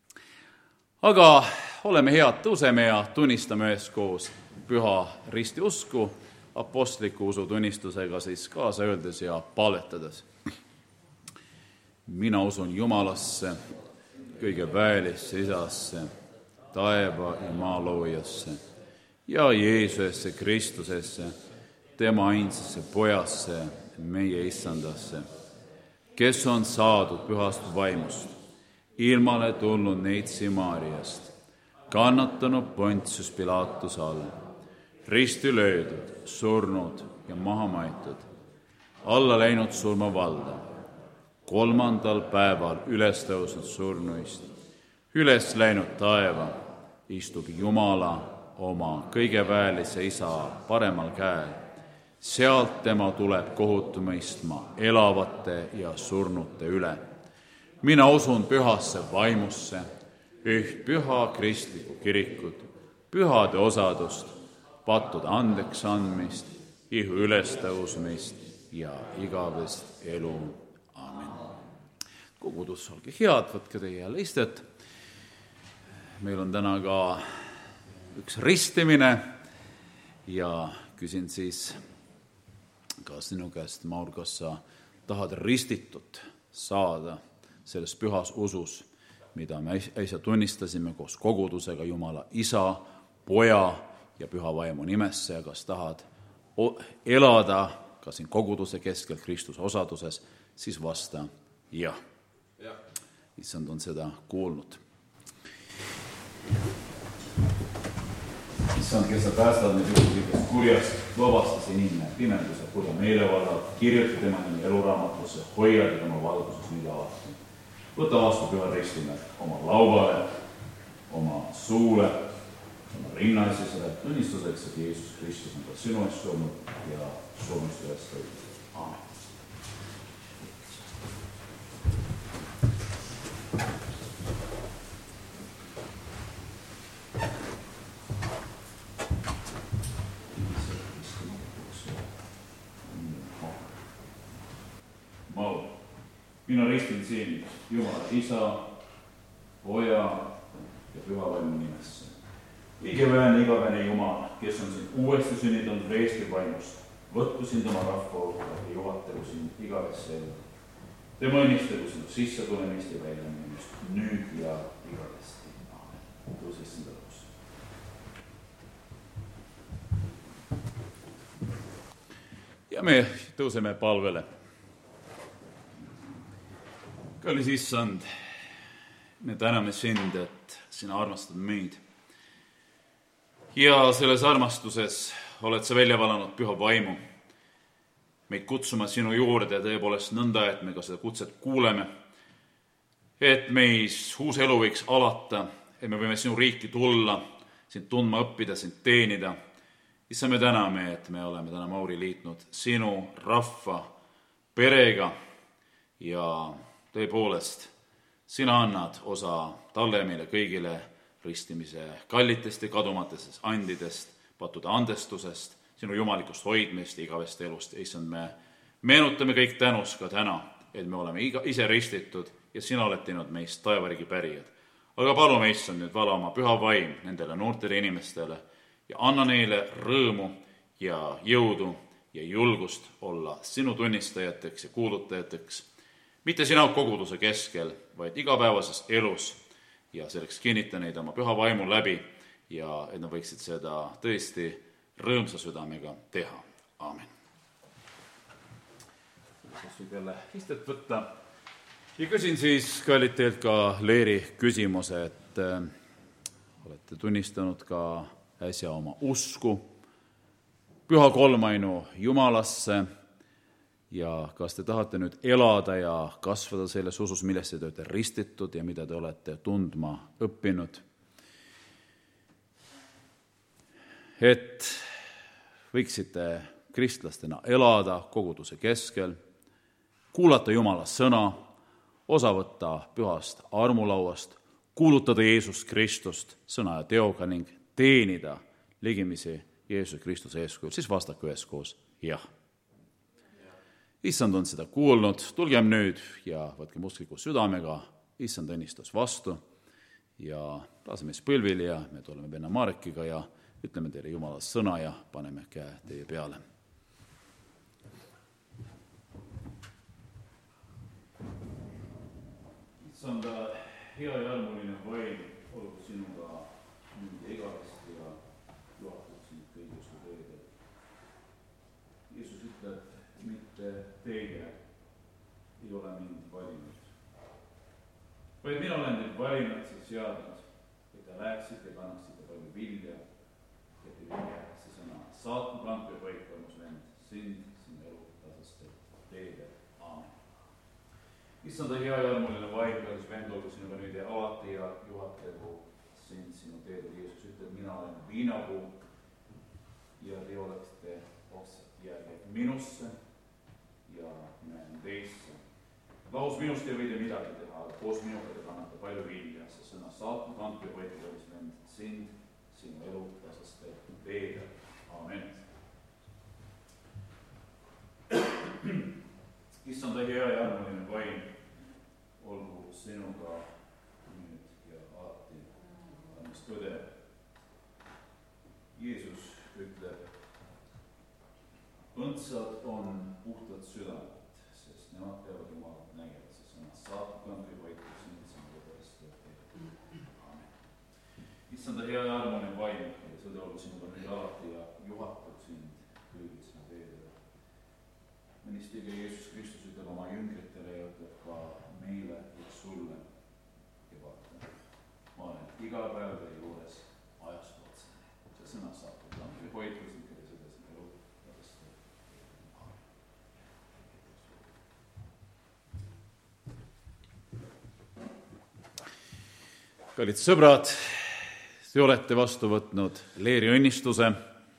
Aga oleme head, tõuseme ja tunnistame üheskoos püha ristiusku, apostliku usu tunnistusega siis kaasa öeldes ja palvetades. Mina usun Jumalasse, kõige väelisse isasse, taeva ja maa loojasse ja Jeesusesse Kristusesse, tema ainsasse pojasse, meie issandasse, kes on saadud pühast vaimust, ilmale tulnud neitsi Maariast, kannatanud Pontius Pilatus all, risti löödud, surnud ja maha maitud, alla läinud surmavalda, kolmandal päeval üles tõusnud surnuist, üles läinud taeva, istub Jumala oma kõige väelise isa paremal käel. Sealt tema tuleb kohut mõistma elavate ja surnute üle. Mina usun pühasse vaimusse, üht püha kristlikku kirikut, pühade osadust, pattude andeks andmist, ihu ülestõusmist ja igavest elu. Amen. Kogudus, olge head, võtke teie jälle istet. Meil on täna ka üks ristimine ja küsin siis, kas sinu käest, Maur, kas sa tahad ristitut saada selles pühas usus, mida me äsja tunnistasime koos kogudusega Jumala isa, poja ja püha vaimu nimesse ja kas tahad elada ka siin koguduse keskel Kristuse osaduses, siis vasta jah. Ja. Issand on seda kuulnud. Issand, kes sa päästad neid juhuslikest kurjast, vabastas inimene pimenduse kurja meelevallad, kirjuti tema nimi eluraamatusse, hoiad tema valguses nüüd alati. Võta vastu püha ristimärk oma laubale, oma suule, oma rinnaisisele tunnistuseks, et Jeesus Kristus on ka sinu eest surnud ja surmust üles tõusnud. Aamen. Mina ristin siin Jumala isa, poja ja püha vaimu nimesse. Igeväene, igavene Jumal, kes on sind uuesti sünnitanud reesti vaimust, võtku sind oma rahva hulka ja juhatagu sind igavesse elu. Tema õnnistagu sinu sisse tulemist ja välja minemist nüüd ja igavesti. Aamen. Tõuse issand lõpus. ja me tõuseme palvele. Kallis Issand, me täname sind, et sina armastad meid. Ja selles armastuses oled sa välja valanud püha vaimu, meid kutsuma sinu juurde tõepoolest nõnda, et me ka seda kutset kuuleme, et meis uus elu võiks alata, et me võime sinu riiki tulla, sind tundma õppida, sind teenida. Issa me täname, et me oleme täna Mauri liitnud sinu rahva perega ja tõepoolest sina annad osa talle meile kõigile ristimise kallitest ja kadumatest andidest, pattude andestusest, sinu jumalikust hoidmist, igavest elust. Issand, me meenutame kõik tänus ka täna, et me oleme iga, ise ristitud ja sina oled teinud meist taevariigi pärijad. Aga palume, Issand, nüüd vala oma püha vaim nendele noortele inimestele ja anna neile rõõmu ja jõudu ja julgust olla sinu tunnistajateks ja kuulutajateks, mitte sina koguduse keskel, vaid igapäevases elus ja selleks kinnita neid oma püha vaimu läbi ja et nad võiksid seda tõesti rõõmsa südamega teha. Aamen. Kas võib jälle istet võtta? Ja küsin siis kallid teilt ka Leeri küsimuse, et äh, olete tunnistanud ka äsja oma usku püha kolmainu Jumalasse ja kas te tahate nüüd elada ja kasvada selles usus, millesse te olete ristitud ja mida te olete tundma õppinud. Et võiksite kristlastena elada koguduse keskel, kuulata Jumala sõna, osa võtta pühast armulauast, kuulutada Jeesus Kristust sõna ja teoga ning teenida ligimisi Jeesus Kristuse eeskujul, siis vastake üheskoos jah. Issand on seda kuulnud, tulgem nüüd ja võtkem uskliku südamega Issand õnnistus vastu ja laseme siis põlvili ja me tuleme venna Marekiga ja ütleme teile Jumala sõna ja paneme käe teie peale. Issand, hea ja armuline vaim, olgu sinuga nüüd igavesti ja juhatud sind kõiguse teede. Jeesus ütleb, mitte teie ei ole mind valinud, vaid mina olen teid valinud ja seadnud, et te läheksite ja kannaksite palju vilja, et te jääks see sõna saatnud lamp ja paikamus vend, sind, sinu elu tasaste teede. Aamen. Issand, hea ja armuline vaim, kallis vend, olgu sinuga nüüd ja alati ja juhatagu sind sinu teede. Jeesus ütleb, mina olen viinapuu ja te oleksite oksad, jääge minusse ja mina teisse. Lahus minust ei võida midagi teha, aga koos minuga te kannate palju vilja, see sõna saatnud lamp ja paikamus vend, sind, sinu elu tasaste teede. Aamen. Issand, hea ja armuline vaim, olgu sinuga nüüd ja alati. Armas tõde. Jeesus ütleb, õndsad on puhtad südamed, sest nemad peavad Jumalat nägevad. See sõna saatnud lamp ja paikamus vend, sinu elu tasaste teede. Aamen. Issand, hea ja armuline vaim, ja sõde olgu sinuga nüüd alati ja juhatab sind kõigil sinu teedele. Mõnistige Jeesus Kristus ütleb oma jüngritele ja ütleb ka meile ja sulle ja vaata. Ma olen iga päev teie juures ajast otsani. See sõna saab lamp ja paikamus vend, sinu elu tasaste teede. Kallid sõbrad, te olete vastu võtnud Leeri õnnistuse.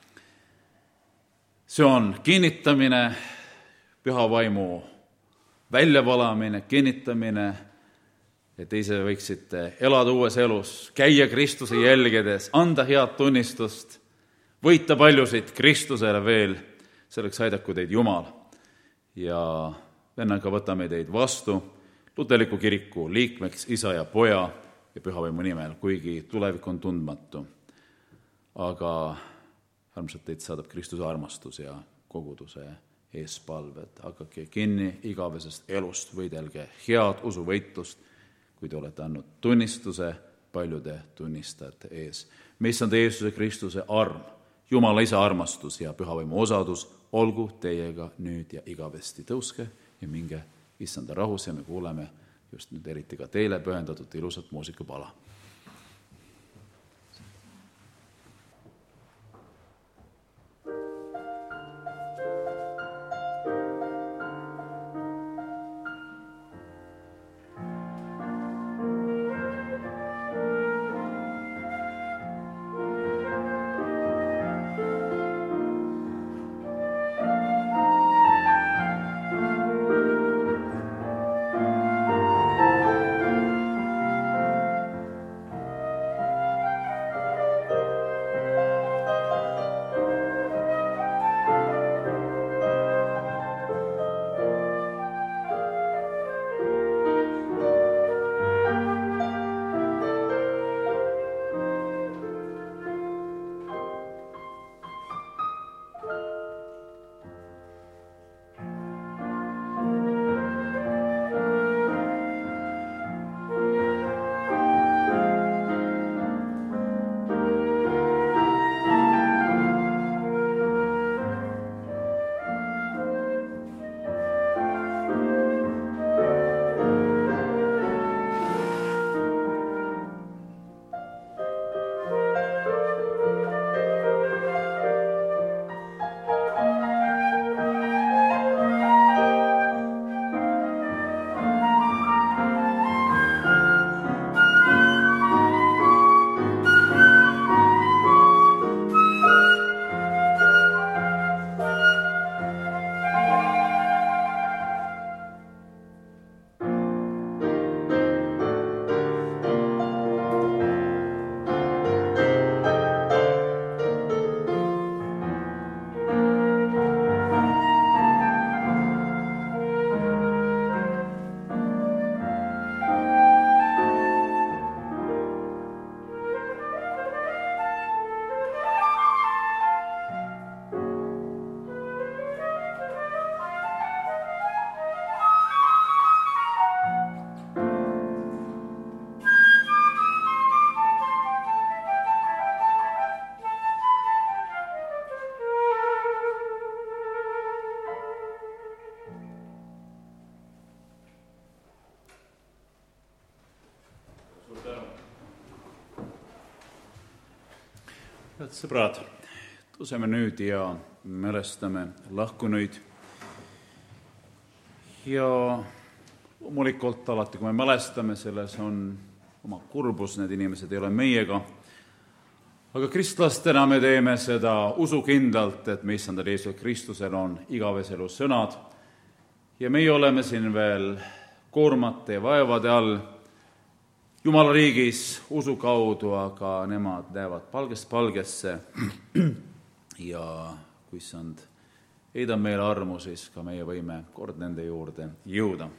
See on kinnitamine, püha vaimu väljavalamine, kinnitamine, et te ise võiksite elada uues elus, käia Kristuse jälgedes, anda head tunnistust, võita paljusid Kristusele veel, selleks aidaku teid Jumal. Ja vennaga võtame teid vastu Luterliku kiriku liikmeks isa ja poja ja pühavaimu nimel, kuigi tulevik on tundmatu. Aga armsad teid saadab Kristuse armastus ja koguduse eespalved. Hakake kinni igavesest elust, võidelge head usuvõitlust, kui te olete andnud tunnistuse paljude tunnistajate ees. Meist on Jeesuse Kristuse arm, Jumala isa armastus ja pühavaimu osadus olgu teiega nüüd ja igavesti. Tõuske ja minge issanda rahus ja me kuuleme just nüüd eriti ka teile pühendatud ilusat muusikapala. Head sõbrad, tõuseme nüüd ja mälestame lahkunuid. Ja loomulikult alati, kui me mälestame, selles on oma kurbus, need inimesed ei ole meiega. Aga kristlastena me teeme seda usukindlalt, et me issandal Jeesus Kristusel on igaveselu sõnad. Ja meie oleme siin veel koormate ja vaevade all Jumala riigis usu kaudu, aga nemad lähevad palgest palgesse ja kui issand heidab meile armu, siis ka meie võime kord nende juurde jõuda.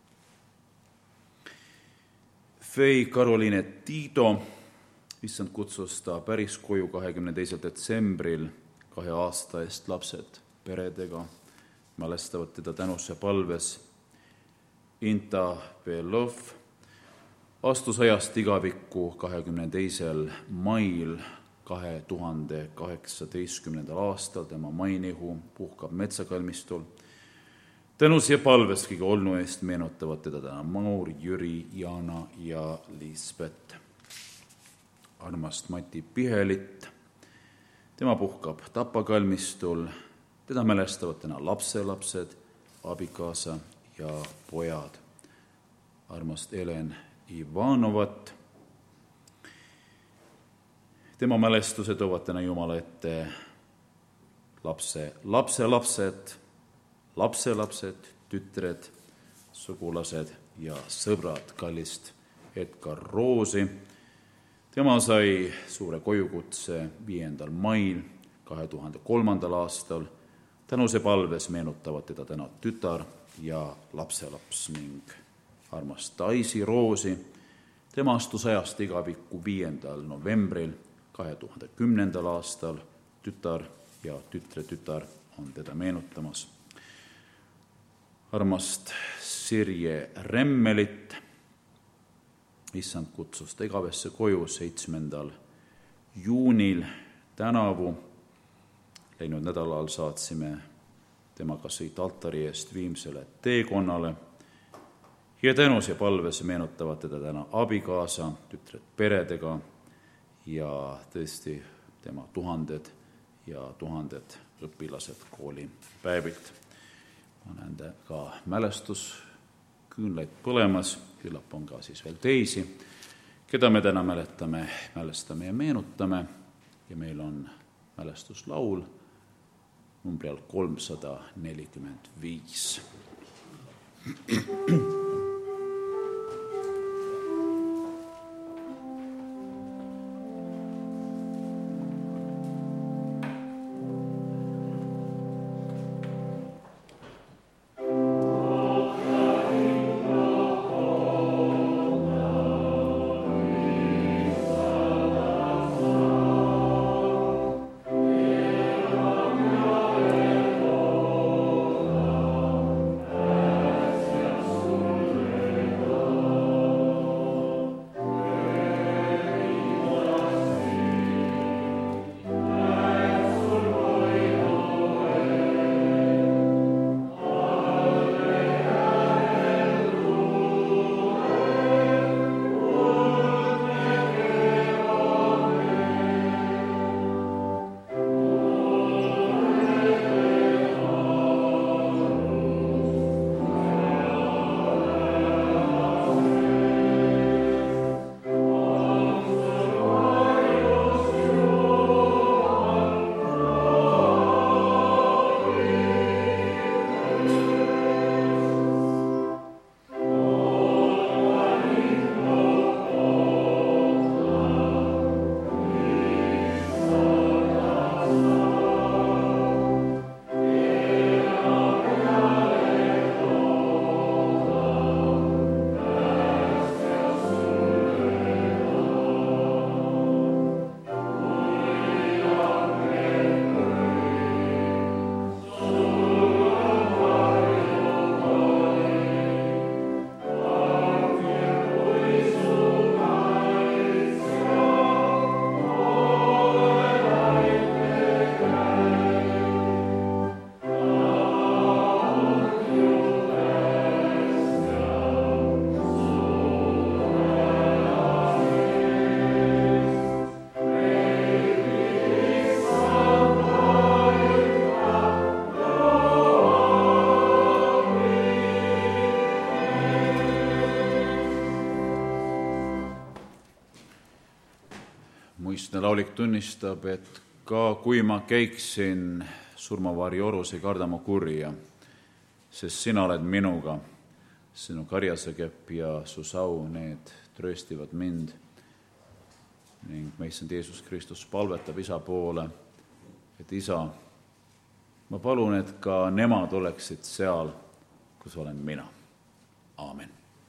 Fei Caroline Tiido, issand kutsus ta päris koju kahekümne teisel detsembril kahe aasta eest lapsed peredega, mälestavad teda tänus ja palves. Inta Belov astus ajast igavikku kahekümne teisel mail kahe tuhande kaheksateistkümnendal aastal, tema mainihu puhkab metsakalmistul. Tänus ja palves kõige olnu eest meenutavad teda täna Maur, Jüri, Jana ja Liisbet. Armast Mati Pihelit, tema puhkab tapakalmistul, teda mälestavad täna lapselapsed, abikaasa ja pojad. Armast Elen Ivanovat, tema mälestuse toovad täna Jumala ette lapse, lapselapsed, lapselapsed, tütred, sugulased ja sõbrad kallist Edgar Roosi. Tema sai suure kojukutse viiendal mail kahe tuhande kolmandal aastal. Tänuse palves meenutavad teda täna tütar ja lapselaps ning armast Daisy Roosi. Tema astus ajast igavikku viiendal novembril kahe tuhande kümnendal aastal. Tütar ja tütre tütar on teda meenutamas. Armast Sirje Remmelit, issand kutsus ta igavesse koju seitsmendal juunil tänavu. Läinud nädalal saatsime temaga sõit altari eest viimsele teekonnale ja tänus ja palves meenutavad teda täna abikaasa, tütred peredega ja tõesti tema tuhanded ja tuhanded õpilased koolipäevilt. Ma näen ka mälestusküünlaid põlemas, küllap on ka siis veel teisi, keda me täna mäletame, mälestame ja meenutame ja meil on mälestuslaul numbri all kolmsada nelikümmend viis. Muistne laulik tunnistab, et ka kui ma käiksin surmavari orus, ei karda ma kurja, sest sina oled minuga, sinu karjasekepp ja su sau, need trööstivad mind. Ning meissand Jeesus Kristus palvetab isa poole, et isa, ma palun, et ka nemad oleksid seal, kus olen mina. Aamen.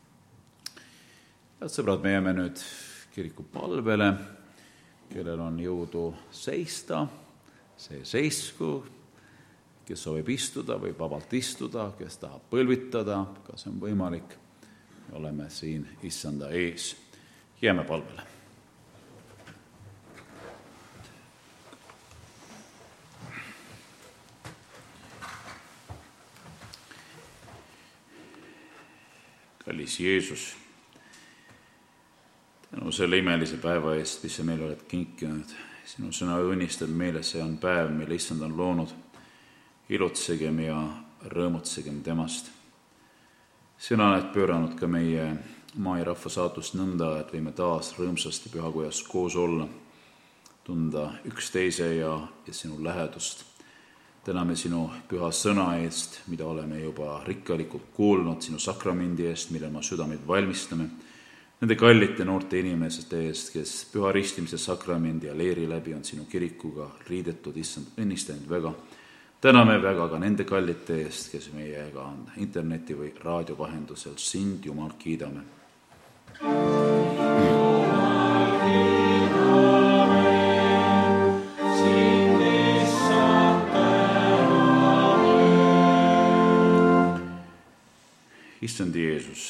Head sõbrad, me jääme nüüd kiriku palvele, kellel on jõudu seista, see seisku, kes soovib istuda, võib vabalt istuda, kes tahab põlvitada, kas on võimalik. Me oleme siin issanda ees. Jääme palvele. Kallis Jeesus, tänu selle imelise päeva eest, mis sa meile oled kinkinud. Sinu sõna õnnistab meile, see on päev, mille issand on loonud. Ilutsegem ja rõõmutsegem temast. Sina oled pööranud ka meie maa ja rahva saatust nõnda, et võime taas rõõmsasti pühakojas koos olla, tunda üksteise ja, ja sinu lähedust. Täname sinu püha sõna eest, mida oleme juba rikkalikult kuulnud, sinu sakramendi eest, mille ma südameid valmistame, nende kallite noorte inimeste eest, kes püha ristimise sakramendi ja leeri läbi on sinu kirikuga riidetud, issand, õnnistanud väga. Täname väga ka nende kallite eest, kes meiega on interneti või raadio vahendusel. Sind, Jumal, kiidame. Issand Jeesus,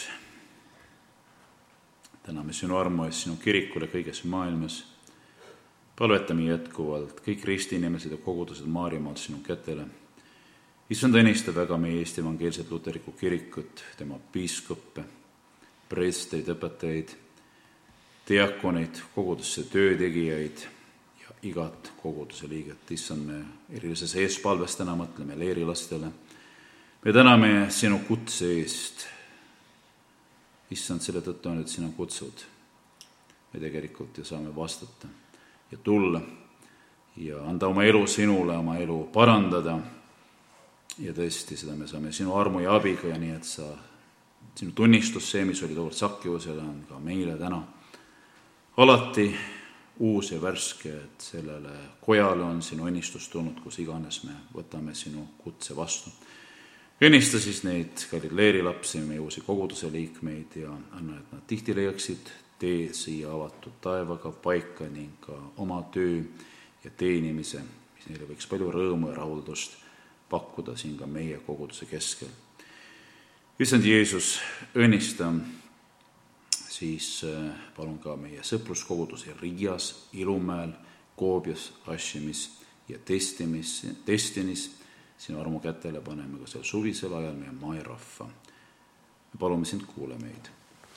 täname sinu armu eest sinu kirikule kõiges maailmas. Palvetame jätkuvalt kõik risti inimesed ja kogudused Maarjamaal sinu kätele. issand, õnnista väga meie Eesti Evangeelset Luterlikku Kirikut, tema piiskoppe, preestreid, õpetajaid, diakoneid, kogudusse töötegijaid ja igat koguduse liiget. Issand, me erilises eespalves täna mõtleme leerilastele. Me täname sinu kutse eest. Issand, selle tõttu on, et sina kutsud. Me tegelikult ju saame vastata ja tulla ja anda oma elu sinule, oma elu parandada. Ja tõesti, seda me saame sinu armu ja abiga ja nii, et sa, sinu tunnistus, see, mis oli tookord Sakkiusele, on ka meile täna alati uus ja värske, et sellele kojale on sinu õnnistus tulnud, kus iganes me võtame sinu kutse vastu. Õnnista siis neid kallid leerilapsi, meie uusi koguduse liikmeid ja anna, et nad tihti leiaksid tee siia avatud taevaga paika ning ka oma töö ja teenimise, mis neile võiks palju rõõmu ja rahuldust pakkuda siin ka meie koguduse keskel. Issand Jeesus, õnnista siis palun ka meie sõpruskogudusi Riias, Ilumäel, Koobias, Ashimis ja Testimis, Testinis. Sinu armu kätele paneme ka seal suvisel ajal meie maarahva. Me palume sind, kuule meid.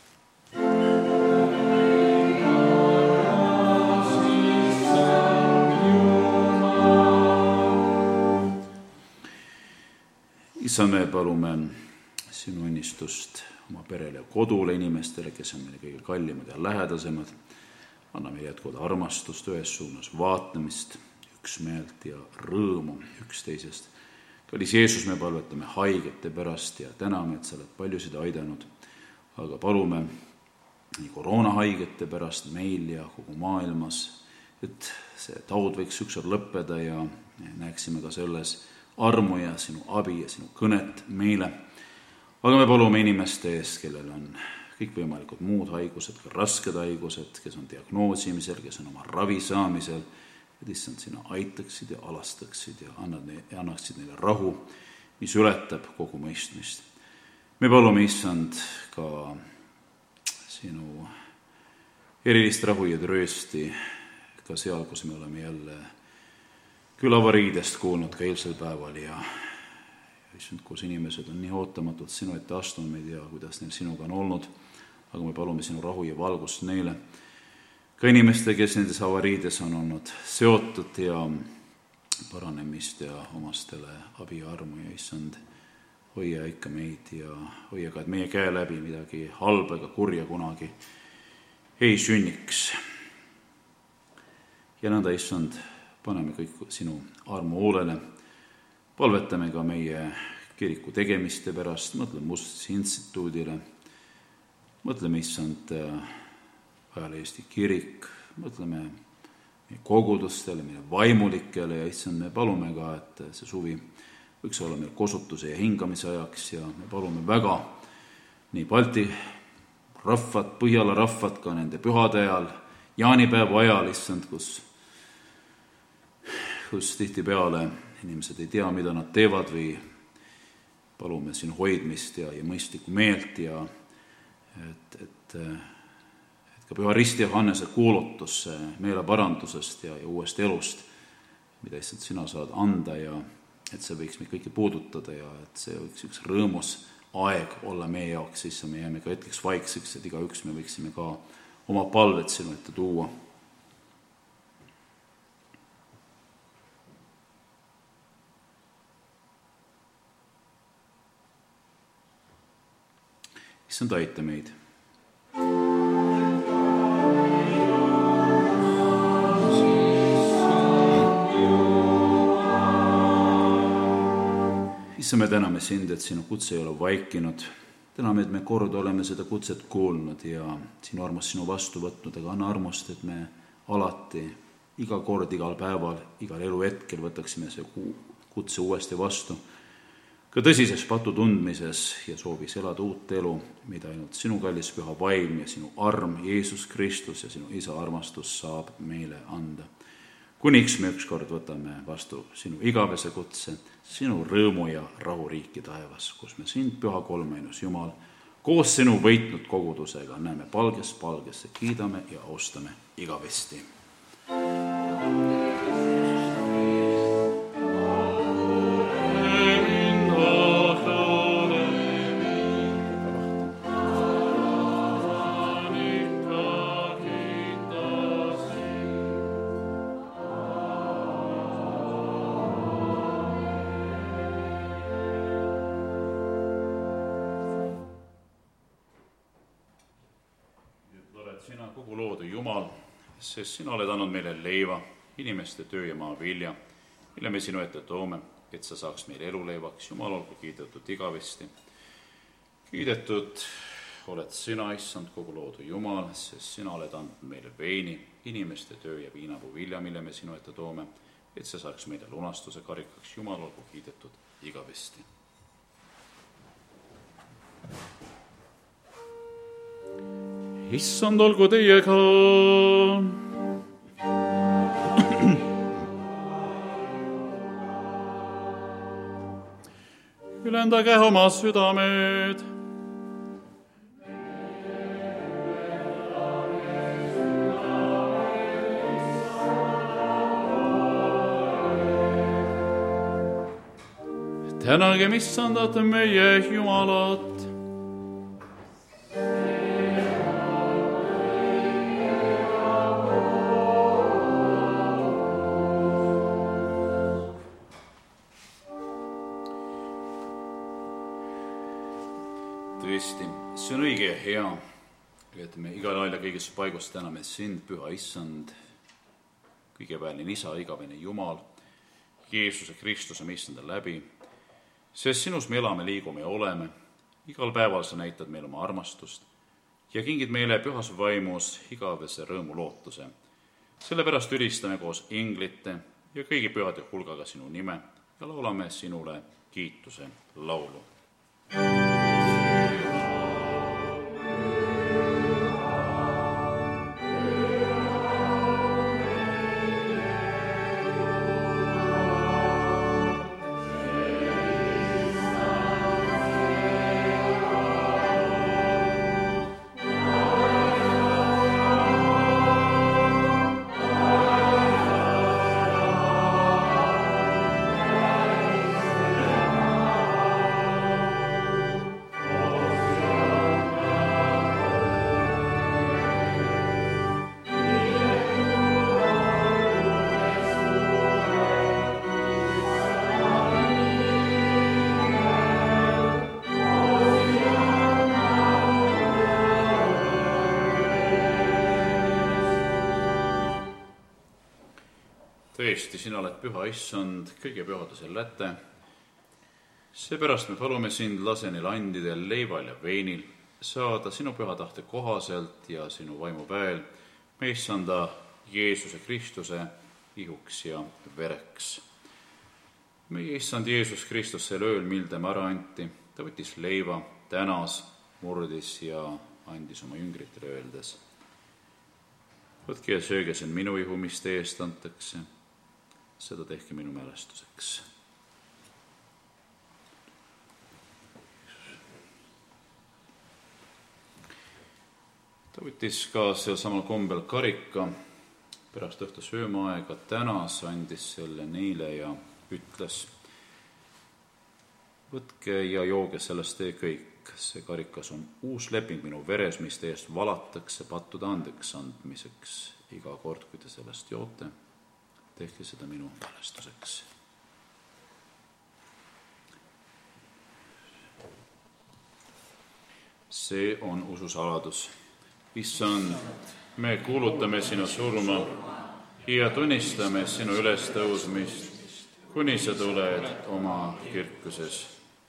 Issand, me palume sinu õnnistust oma perele ja kodule, inimestele, kes on meile kõige kallimad ja lähedasemad. Anna meile jätkuda armastust, ühes suunas vaatlemist, üksmeelt ja rõõmu üksteisest. Kallis Jeesus, me palvetame haigete pärast ja täname, et sa oled paljusid aidanud, aga palume nii koroonahaigete pärast meil ja kogu maailmas, et see taud võiks ükskord lõppeda ja näeksime ka selles armu ja sinu abi ja sinu kõnet meile. Aga me palume inimeste eest, kellel on kõikvõimalikud muud haigused, ka rasked haigused, kes on diagnoosimisel, kes on oma ravi saamisel, et issand, sina aitaksid ja alastaksid ja, annad, ja annaksid neile rahu, mis ületab kogu mõistmist. Me palume, issand, ka sinu erilist rahu ja tröösti ka seal, kus me oleme jälle küll avariidest kuulnud ka eilsel päeval ja, ja issand, kus inimesed on nii ootamatult sinu ette astunud, me ei tea, kuidas neil sinuga on olnud, aga me palume sinu rahu ja valgust neile. Ka inimeste, kes nendes avariides on olnud seotud ja paranemist ja omastele abi ja armu ja issand, hoia ikka meid ja hoia ka, et meie käe läbi midagi halba ega kurja kunagi ei sünniks. Ja nõnda, issand, paneme kõik sinu armu hoolele, palvetame ka meie kiriku tegemiste pärast, mõtleme Mustase instituudile, mõtleme, issand, ajale Eesti kirik, mõtleme meie kogudustele, meie vaimulikele ja issand, me palume ka, et see suvi võiks olla meil kosutuse ja hingamise ajaks ja me palume väga nii Balti rahvad, Põhjala rahvad ka nende pühade ajal, jaanipäeva ajal, issand, kus kus tihtipeale inimesed ei tea, mida nad teevad või palume siin hoidmist ja, ja mõistlikku meelt ja et, et, et ka Püha Risti Johannese kuulutus meeleparandusest ja, ja uuest elust, mida issand sina saad anda ja et see võiks meid kõiki puudutada ja et see võiks üks rõõmus aeg olla meie jaoks, siis me jääme ka hetkeks vaikseks, et igaüks me võiksime ka oma palved sinu ette tuua. Issand, aita meid. Issand, me täname sind, et sinu kutse ei ole vaikinud. Täname, et me kord oleme seda kutset kuulnud ja sinu armust sinu vastu võtnud, aga anna armust, et me alati, iga kord, igal päeval, igal eluhetkel võtaksime see kutse uuesti vastu. Ka tõsises patu tundmises ja soovis elada uut elu, mida ainult sinu kallis püha vaim ja sinu arm, Jeesus Kristus ja sinu isa armastus saab meile anda. Kuniks me ükskord võtame vastu sinu igavese kutse, sinu rõõmu ja rahuriiki taevas, kus me sind, püha kolmainus Jumal, koos sinu võitnud kogudusega näeme palgest palgesse, kiidame ja austame igavesti. Amen. kogu loodu Jumal, sest sina oled andnud meile leiva, inimeste töö ja maa vilja, mille me sinu ette toome, et sa saaks meile eluleivaks. Jumal, olgu kiidetud igavesti. Kiidetud oled sina, issand, kogu loodu Jumal, sest sina oled andnud meile veini, inimeste töö ja viinapuu vilja, mille me sinu ette toome, et see saaks meile lunastuse karikaks. Jumal, olgu kiidetud igavesti. Issand, olgu teiega. Ülendage oma südamed. Tänagem issandat meie Jumalat. Tõesti, see on õige ja hea, et me igal ajal ja kõigis paigus täname sind, püha issand, kõigeväeline isa, igavene Jumal, Jeesuse Kristuse, me issanda läbi, sest sinus me elame, liigume ja oleme. Igal päeval sa näitad meile oma armastust ja kingid meile pühas vaimus igavese rõõmu lootuse. Sellepärast ülistame koos inglite ja kõigi pühade hulgaga sinu nime ja laulame sinule kiituse laulu. Tõesti, sina oled püha issand, kõige pühadusel läte. Seepärast me palume sind, lase neil andidel, leival ja veinil saada sinu püha tahte kohaselt ja sinu vaimu väel me issanda Jeesuse Kristuse ihuks ja vereks. Meie issand Jeesus Kristus sel ööl, mil tema ära anti, ta võttis leiva, tänas, murdis ja andis oma jüngritele öeldes. Võtke ja sööge, see on minu ihu, mis teie eest antakse. Seda tehke minu mälestuseks. Ta võttis ka sel samal kombel karika, pärast õhtu söömaaega tänas, andis selle neile ja ütles: võtke ja jooge sellest teie kõik, see karikas on uus leping minu veres, mis teie eest valatakse pattude andeks andmiseks. Iga kord, kui te sellest joote, tehke seda minu mälestuseks. See on ususaladus. Issand, me kuulutame sinu surma ja tunnistame sinu ülestõusmist, kuni sa tuled oma kirkuses.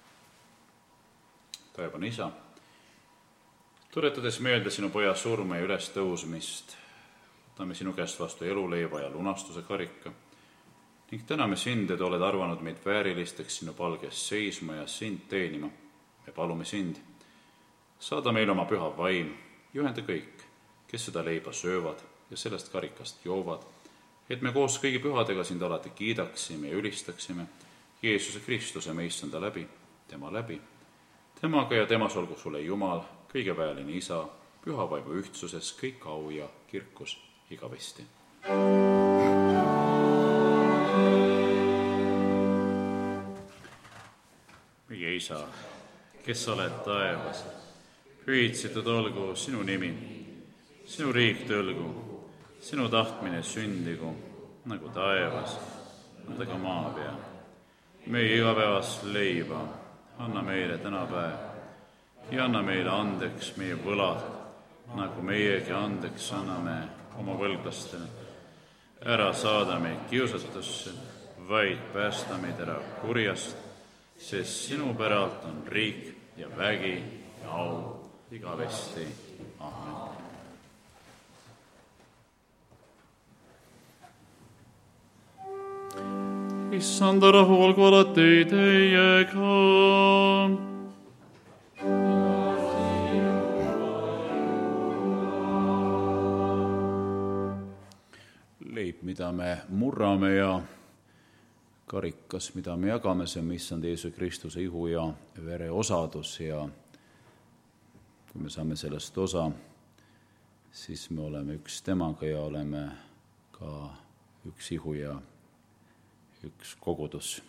Taevane isa, tuletades meelde sinu poja surma ja ülestõusmist, võtame sinu käest vastu eluleiva ja lunastuse karika ning täname sind, et oled arvanud meid väärilisteks sinu palges seisma ja sind teenima. Me palume sind, saada meile oma püha vaim, juhenda kõik, kes seda leiba söövad ja sellest karikast joovad, et me koos kõigi pühadega sind alati kiidaksime ja ülistaksime Jeesuse Kristuse me issanda läbi, tema läbi. Temaga ja temas olgu sulle Jumal, kõigeväeline isa, püha vaimu ühtsuses, kõik au ja kirkus igavesti. Meie isa, kes oled taevas, pühitsitud olgu sinu nimi, sinu riik tõlgu, sinu tahtmine sündigu, nagu taevas, nõnda ka maa peal. Meie igapäevast leiba anna meile täna päev ja anna meile andeks meie võlad, nagu meiegi andeks anname oma võlglastele. Ära saada meid kiusatusse, vaid päästa meid ära kurjast, sest sinu päralt on riik ja vägi ja au igavesti. Amen. Issanda rahu olgu alati teiega. Leib, mida me murrame ja karikas, mida me jagame, see on issand Jeesuse Kristuse ihu ja vere osadus ja kui me saame sellest osa, siis me oleme üks temaga ja oleme ka üks ihu ja üks kogudus.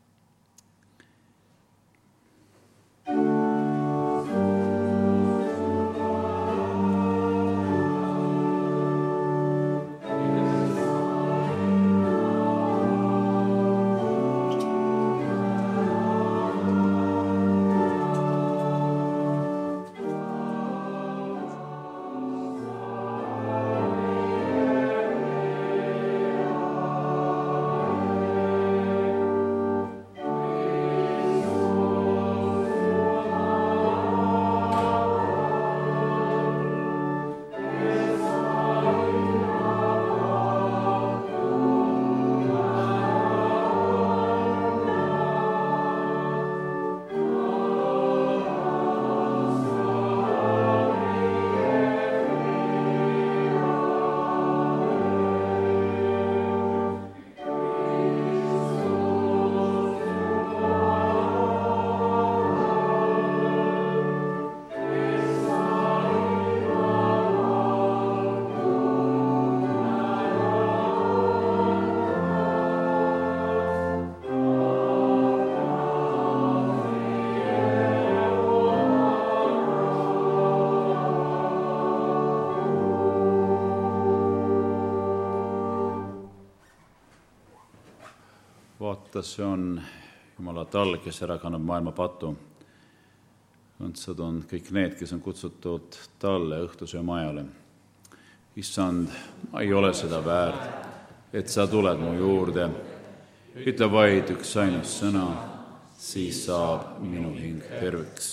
Vaata, see on Jumala tall, kes ära kannab maailma patu. Õndsad on kõik need, kes on kutsutud talle õhtusöö majale. Issand, ma ei ole seda väärt, et sa tuled mu juurde. Ütle vaid üks ainus sõna, siis saab minu hing terveks.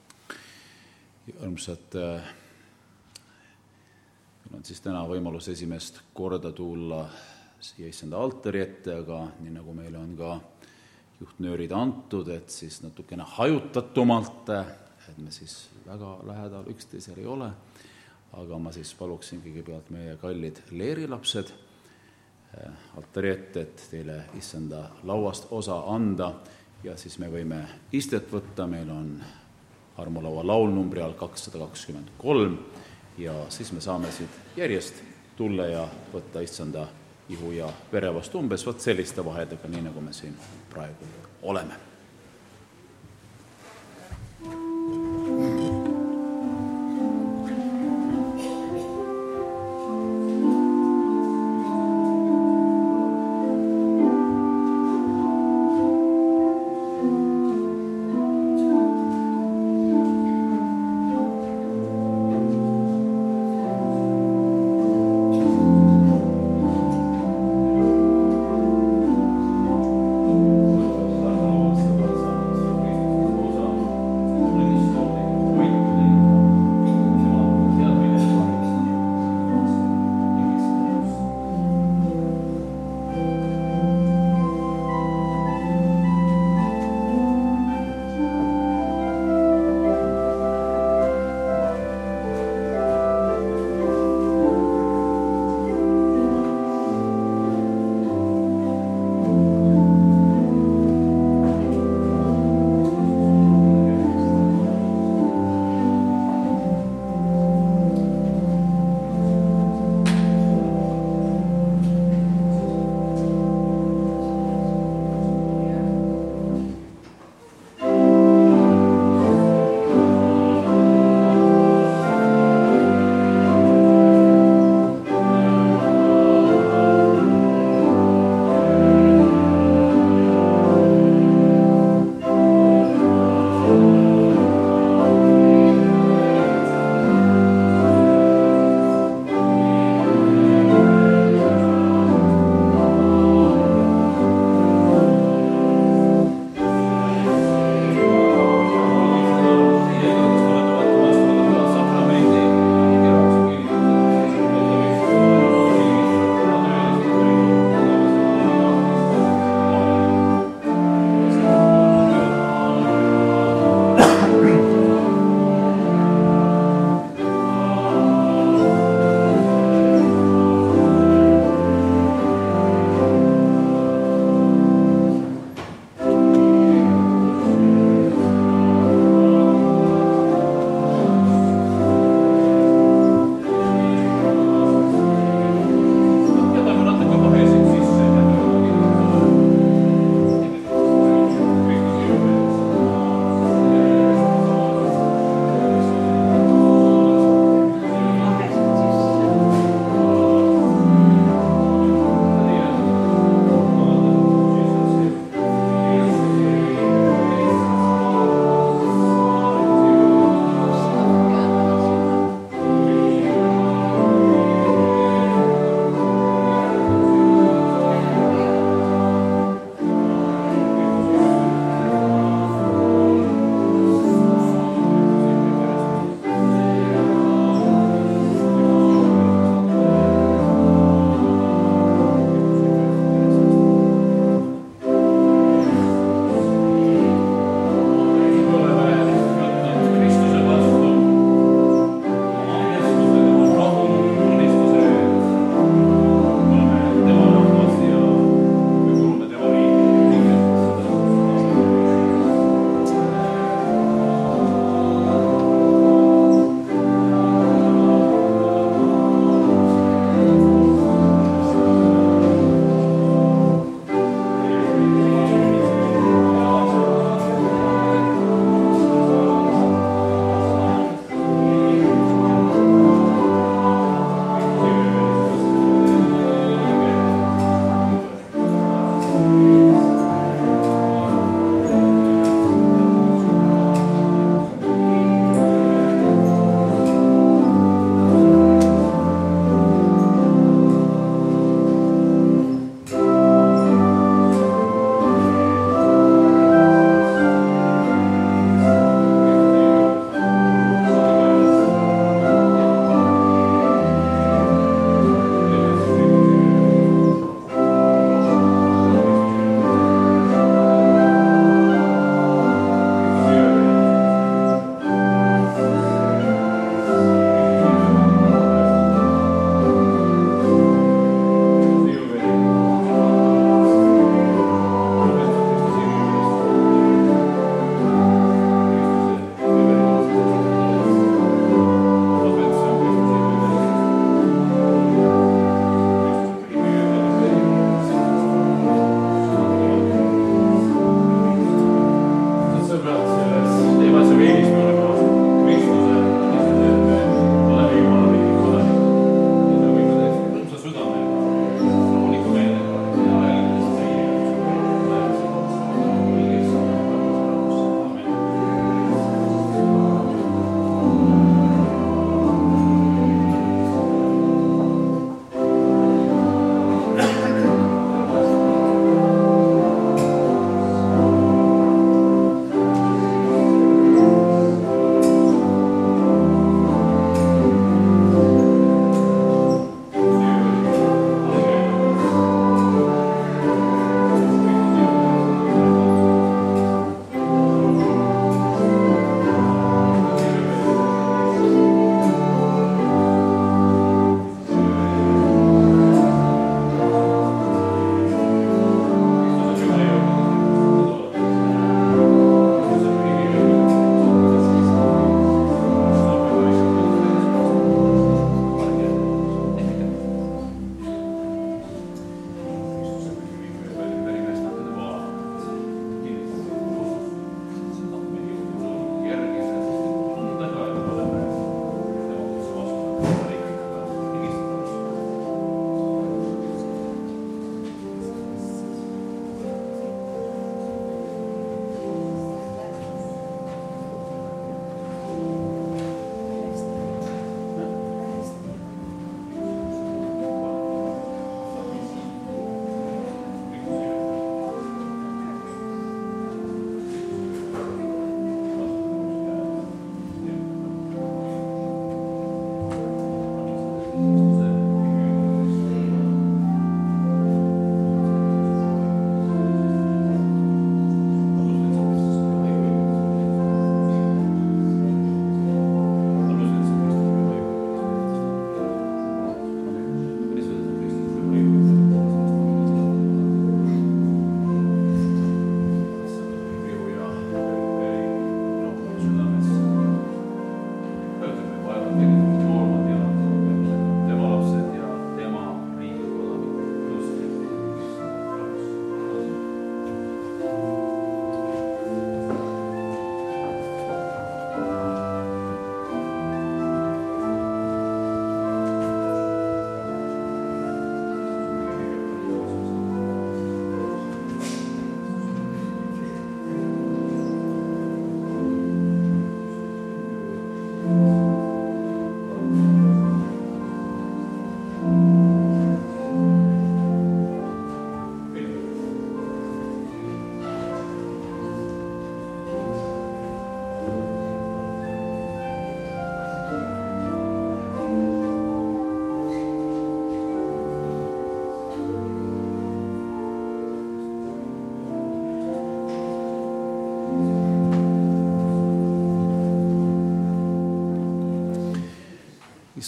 Armsad, meil on siis täna võimalus esimest korda tulla siia issanda altari ette, aga nii nagu meil on ka juhtnöörid antud, et siis natukene hajutatumalt, et me siis väga lähedal üksteisel ei ole, aga ma siis paluksin kõigepealt meie kallid leerilapsed altari ette, et teile issanda lauast osa anda ja siis me võime istet võtta, meil on armulaua laul numbri all kakssada kakskümmend kolm ja siis me saame siit järjest tulla ja võtta issanda ihu ja vere vastu umbes võt selliste vahedega, nii nagu me siin praegu oleme. Vamos.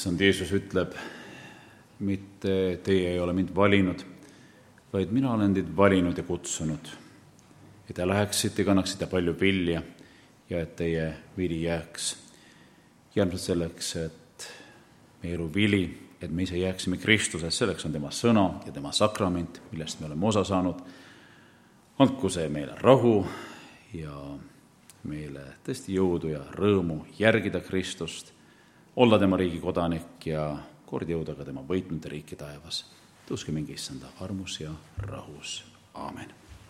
issand Jeesus ütleb, mitte teie ei ole mind valinud, vaid mina olen teid valinud ja kutsunud, et te läheksite ja kannaksite palju vilja ja et teie vili jääks. Järgmiselt selleks, et meie elu vili, et me ise jääksime Kristuses, selleks on tema sõna ja tema sakrament, millest me oleme osa saanud. Andku see meile rahu ja meile tõesti jõudu ja rõõmu järgida Kristust, olla tema riigi kodanik ja kord jõuda ka tema võitnute riiki taevas. Tõuske mingi issanda armus ja rahus. Aamen.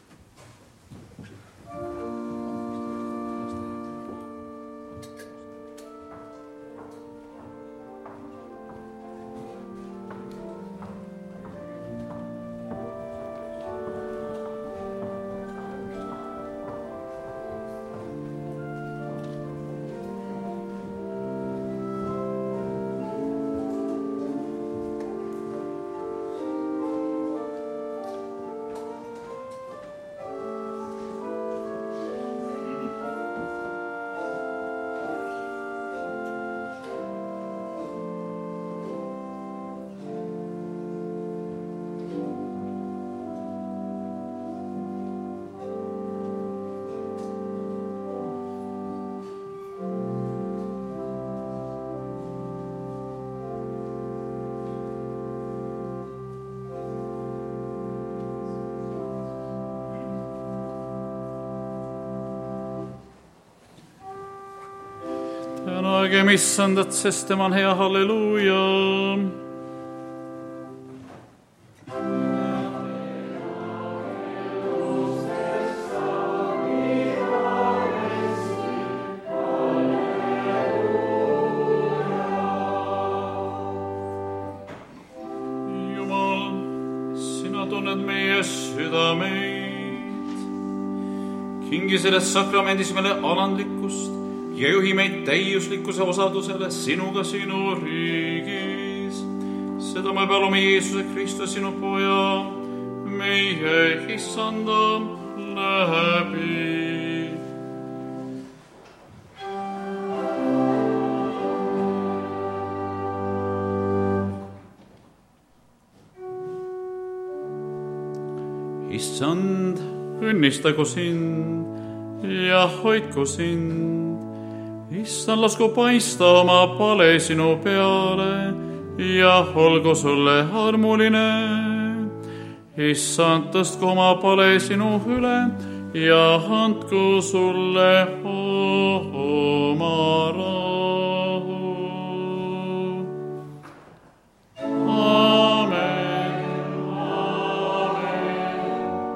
Tänagem issandat, sest tema on hea, halleluuja. Jumal, sina tunned meie südameid. Kingi selles sakramendis meile alandlikkust ja juhi meid täiuslikkuse osadusele sinuga sinu riigis. Seda me palume Jeesuse Kristuse, sinu poja, meie issanda läbi. Issand, õnnistagu sind ja hoidku sind. Issand, lasku paista oma pale sinu peale ja olgu sulle armuline. Issand, tõstku oma pale sinu üle ja andku sulle oma rahu. Aamen, aamen,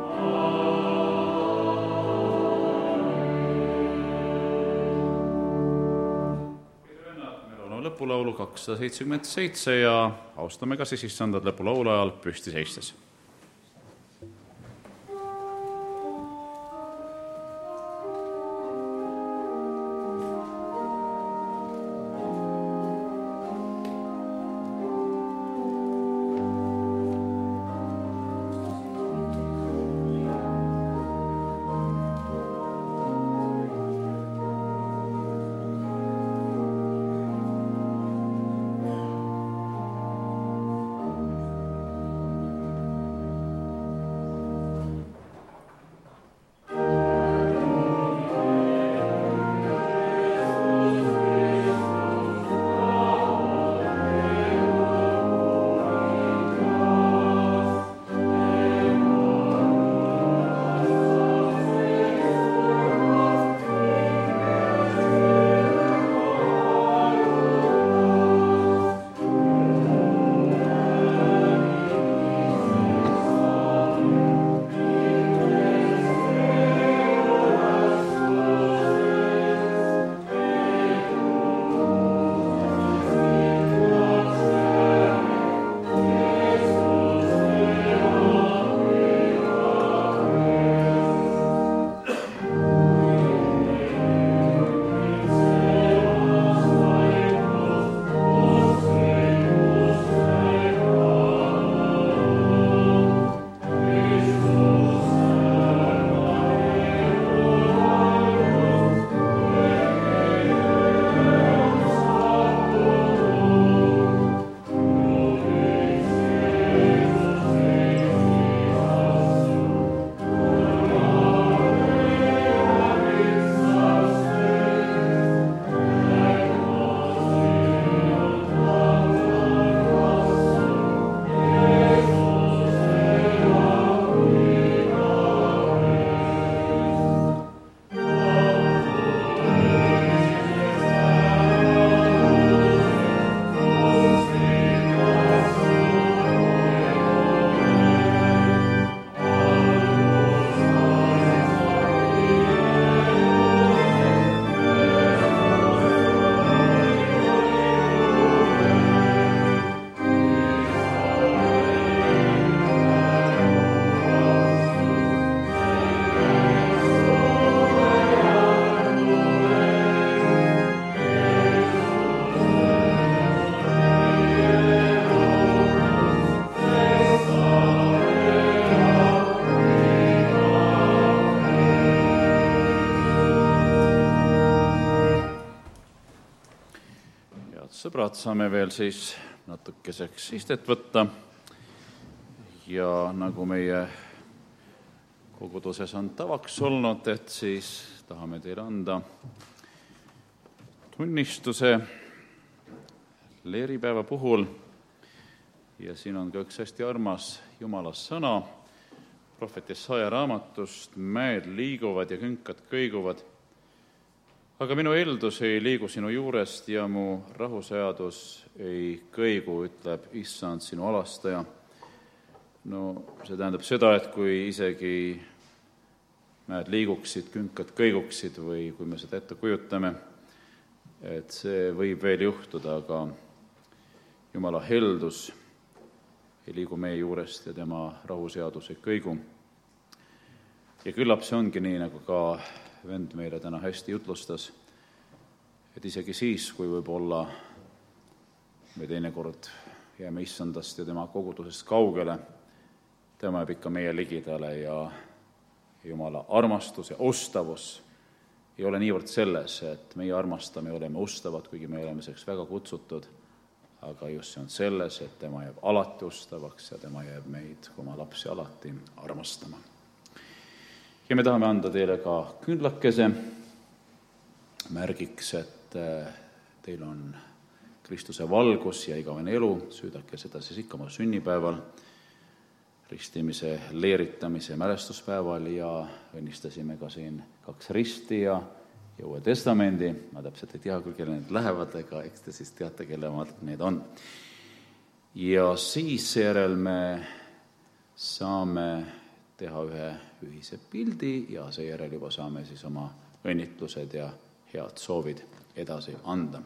lõpulaulu kakssada seitsekümmend seitse ja austame ka siis issandad lõpulaulu ajal püsti seistes. sõbrad, saame veel siis natukeseks istet võtta ja nagu meie koguduses on tavaks olnud, et siis tahame teile anda tunnistuse leeripäeva puhul ja siin on ka üks hästi armas Jumala sõna prohvet Jesaja raamatust: mäed liiguvad ja künkad kõiguvad, aga minu eeldus ei liigu sinu juurest ja mu rahuseadus ei kõigu, ütleb Issand, sinu alastaja. No see tähendab seda, et kui isegi mäed liiguksid, künkad kõiguksid või kui me seda ette kujutame, et see võib veel juhtuda, aga Jumala heldus ei liigu meie juurest ja tema rahuseadus ei kõigu. Ja küllap see ongi nii, nagu ka vend meile täna hästi jutlustas, et isegi siis, kui võib-olla me teinekord jääme Issandast ja tema kogudusest kaugele, tema jääb ikka meie ligidale ja Jumala armastus ja ustavus ei ole niivõrd selles, et meie armastame ja oleme ustavad, kuigi me oleme selleks väga kutsutud, aga just see on selles, et tema jääb alati ustavaks ja tema jääb meid, oma lapsi, alati armastama. Ja me tahame anda teile ka kündlakese märgiks, et teil on Kristuse valgus ja igavene elu, süüdake seda siis ikka oma sünnipäeval, ristimise, leeritamise mälestuspäeval ja õnnistasime ka siin kaks risti ja, ja Uue Testamendi. Ma täpselt ei tea, kui kelle need lähevad, ega eks te siis teate, kelle need on. Ja siis seejärel me saame teha ühe ühise pildi ja seejärel juba saame siis oma õnnitlused ja head soovid edasi anda.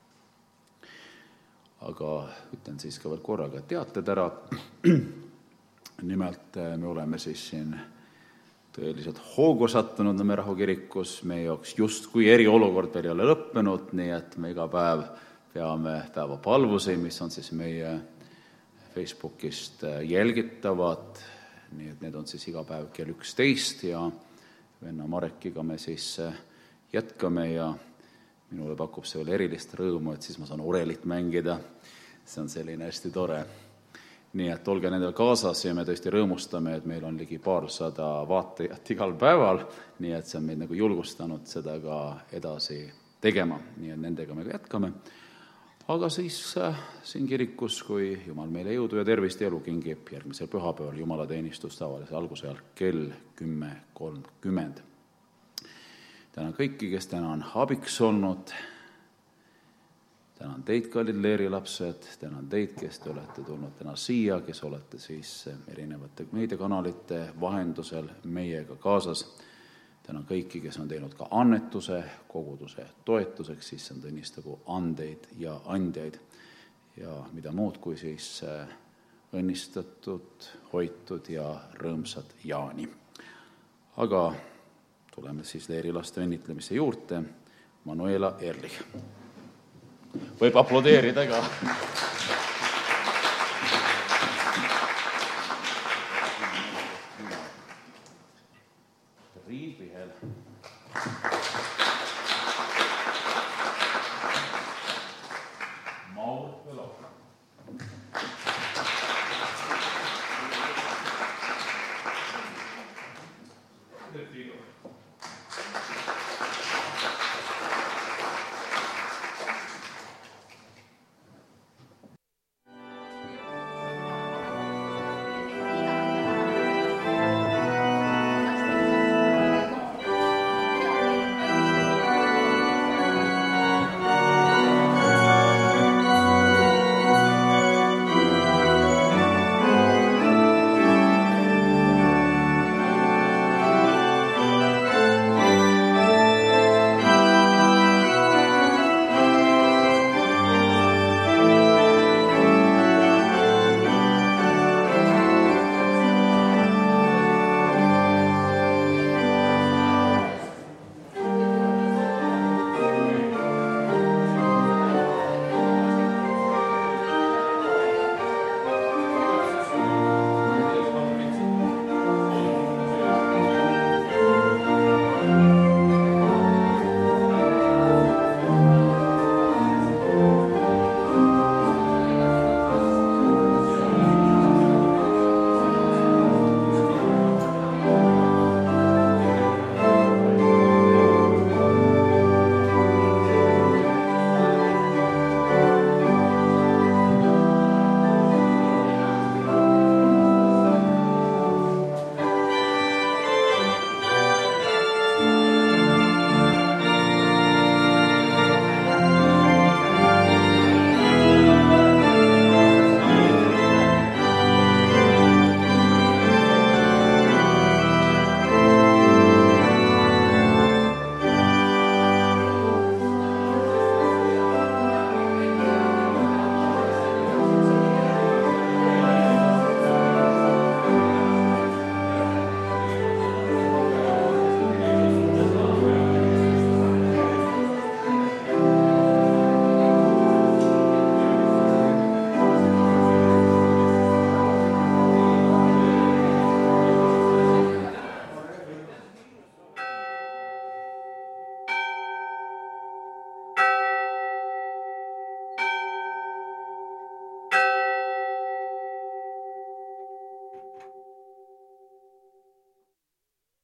Aga ütlen siis ka veel korraga teated ära. Nimelt me oleme siis siin tõeliselt hoogu sattunud Nõmme rahukirikus, meie jaoks justkui eriolukord veel ei ole lõppenud, nii et me iga päev peame päevapalvusi, mis on siis meie Facebookist jälgitavad, nii et need on siis iga päev kell üksteist ja venna Marekiga me siis jätkame ja minule pakub see veel erilist rõõmu, et siis ma saan orelit mängida, see on selline hästi tore. Nii et olge nendel kaasas ja me tõesti rõõmustame, et meil on ligi paarsada vaatajat igal päeval, nii et see on meid nagu julgustanud seda ka edasi tegema, nii et nendega me ka jätkame. Aga siis äh, siin kirikus, kui Jumal meile jõudu ja tervist ja elu kingib järgmisel pühapäeval jumalateenistus tavalise alguse ajal kell kümme kolmkümmend. Tänan kõiki, kes täna on abiks olnud. Tänan teid, kallid leerilapsed, tänan teid, kes te olete tulnud täna siia, kes olete siis erinevate meediakanalite vahendusel meiega kaasas. Tänan kõiki, kes on teinud ka annetuse koguduse toetuseks, siis on õnnistagu andeid ja andjaid ja mida muud kui siis õnnistatud, hoitud ja rõõmsad Jaani. Aga tuleme siis leerilaste õnnitlemise juurde. Manuela Erlich. Võib aplodeerida ka.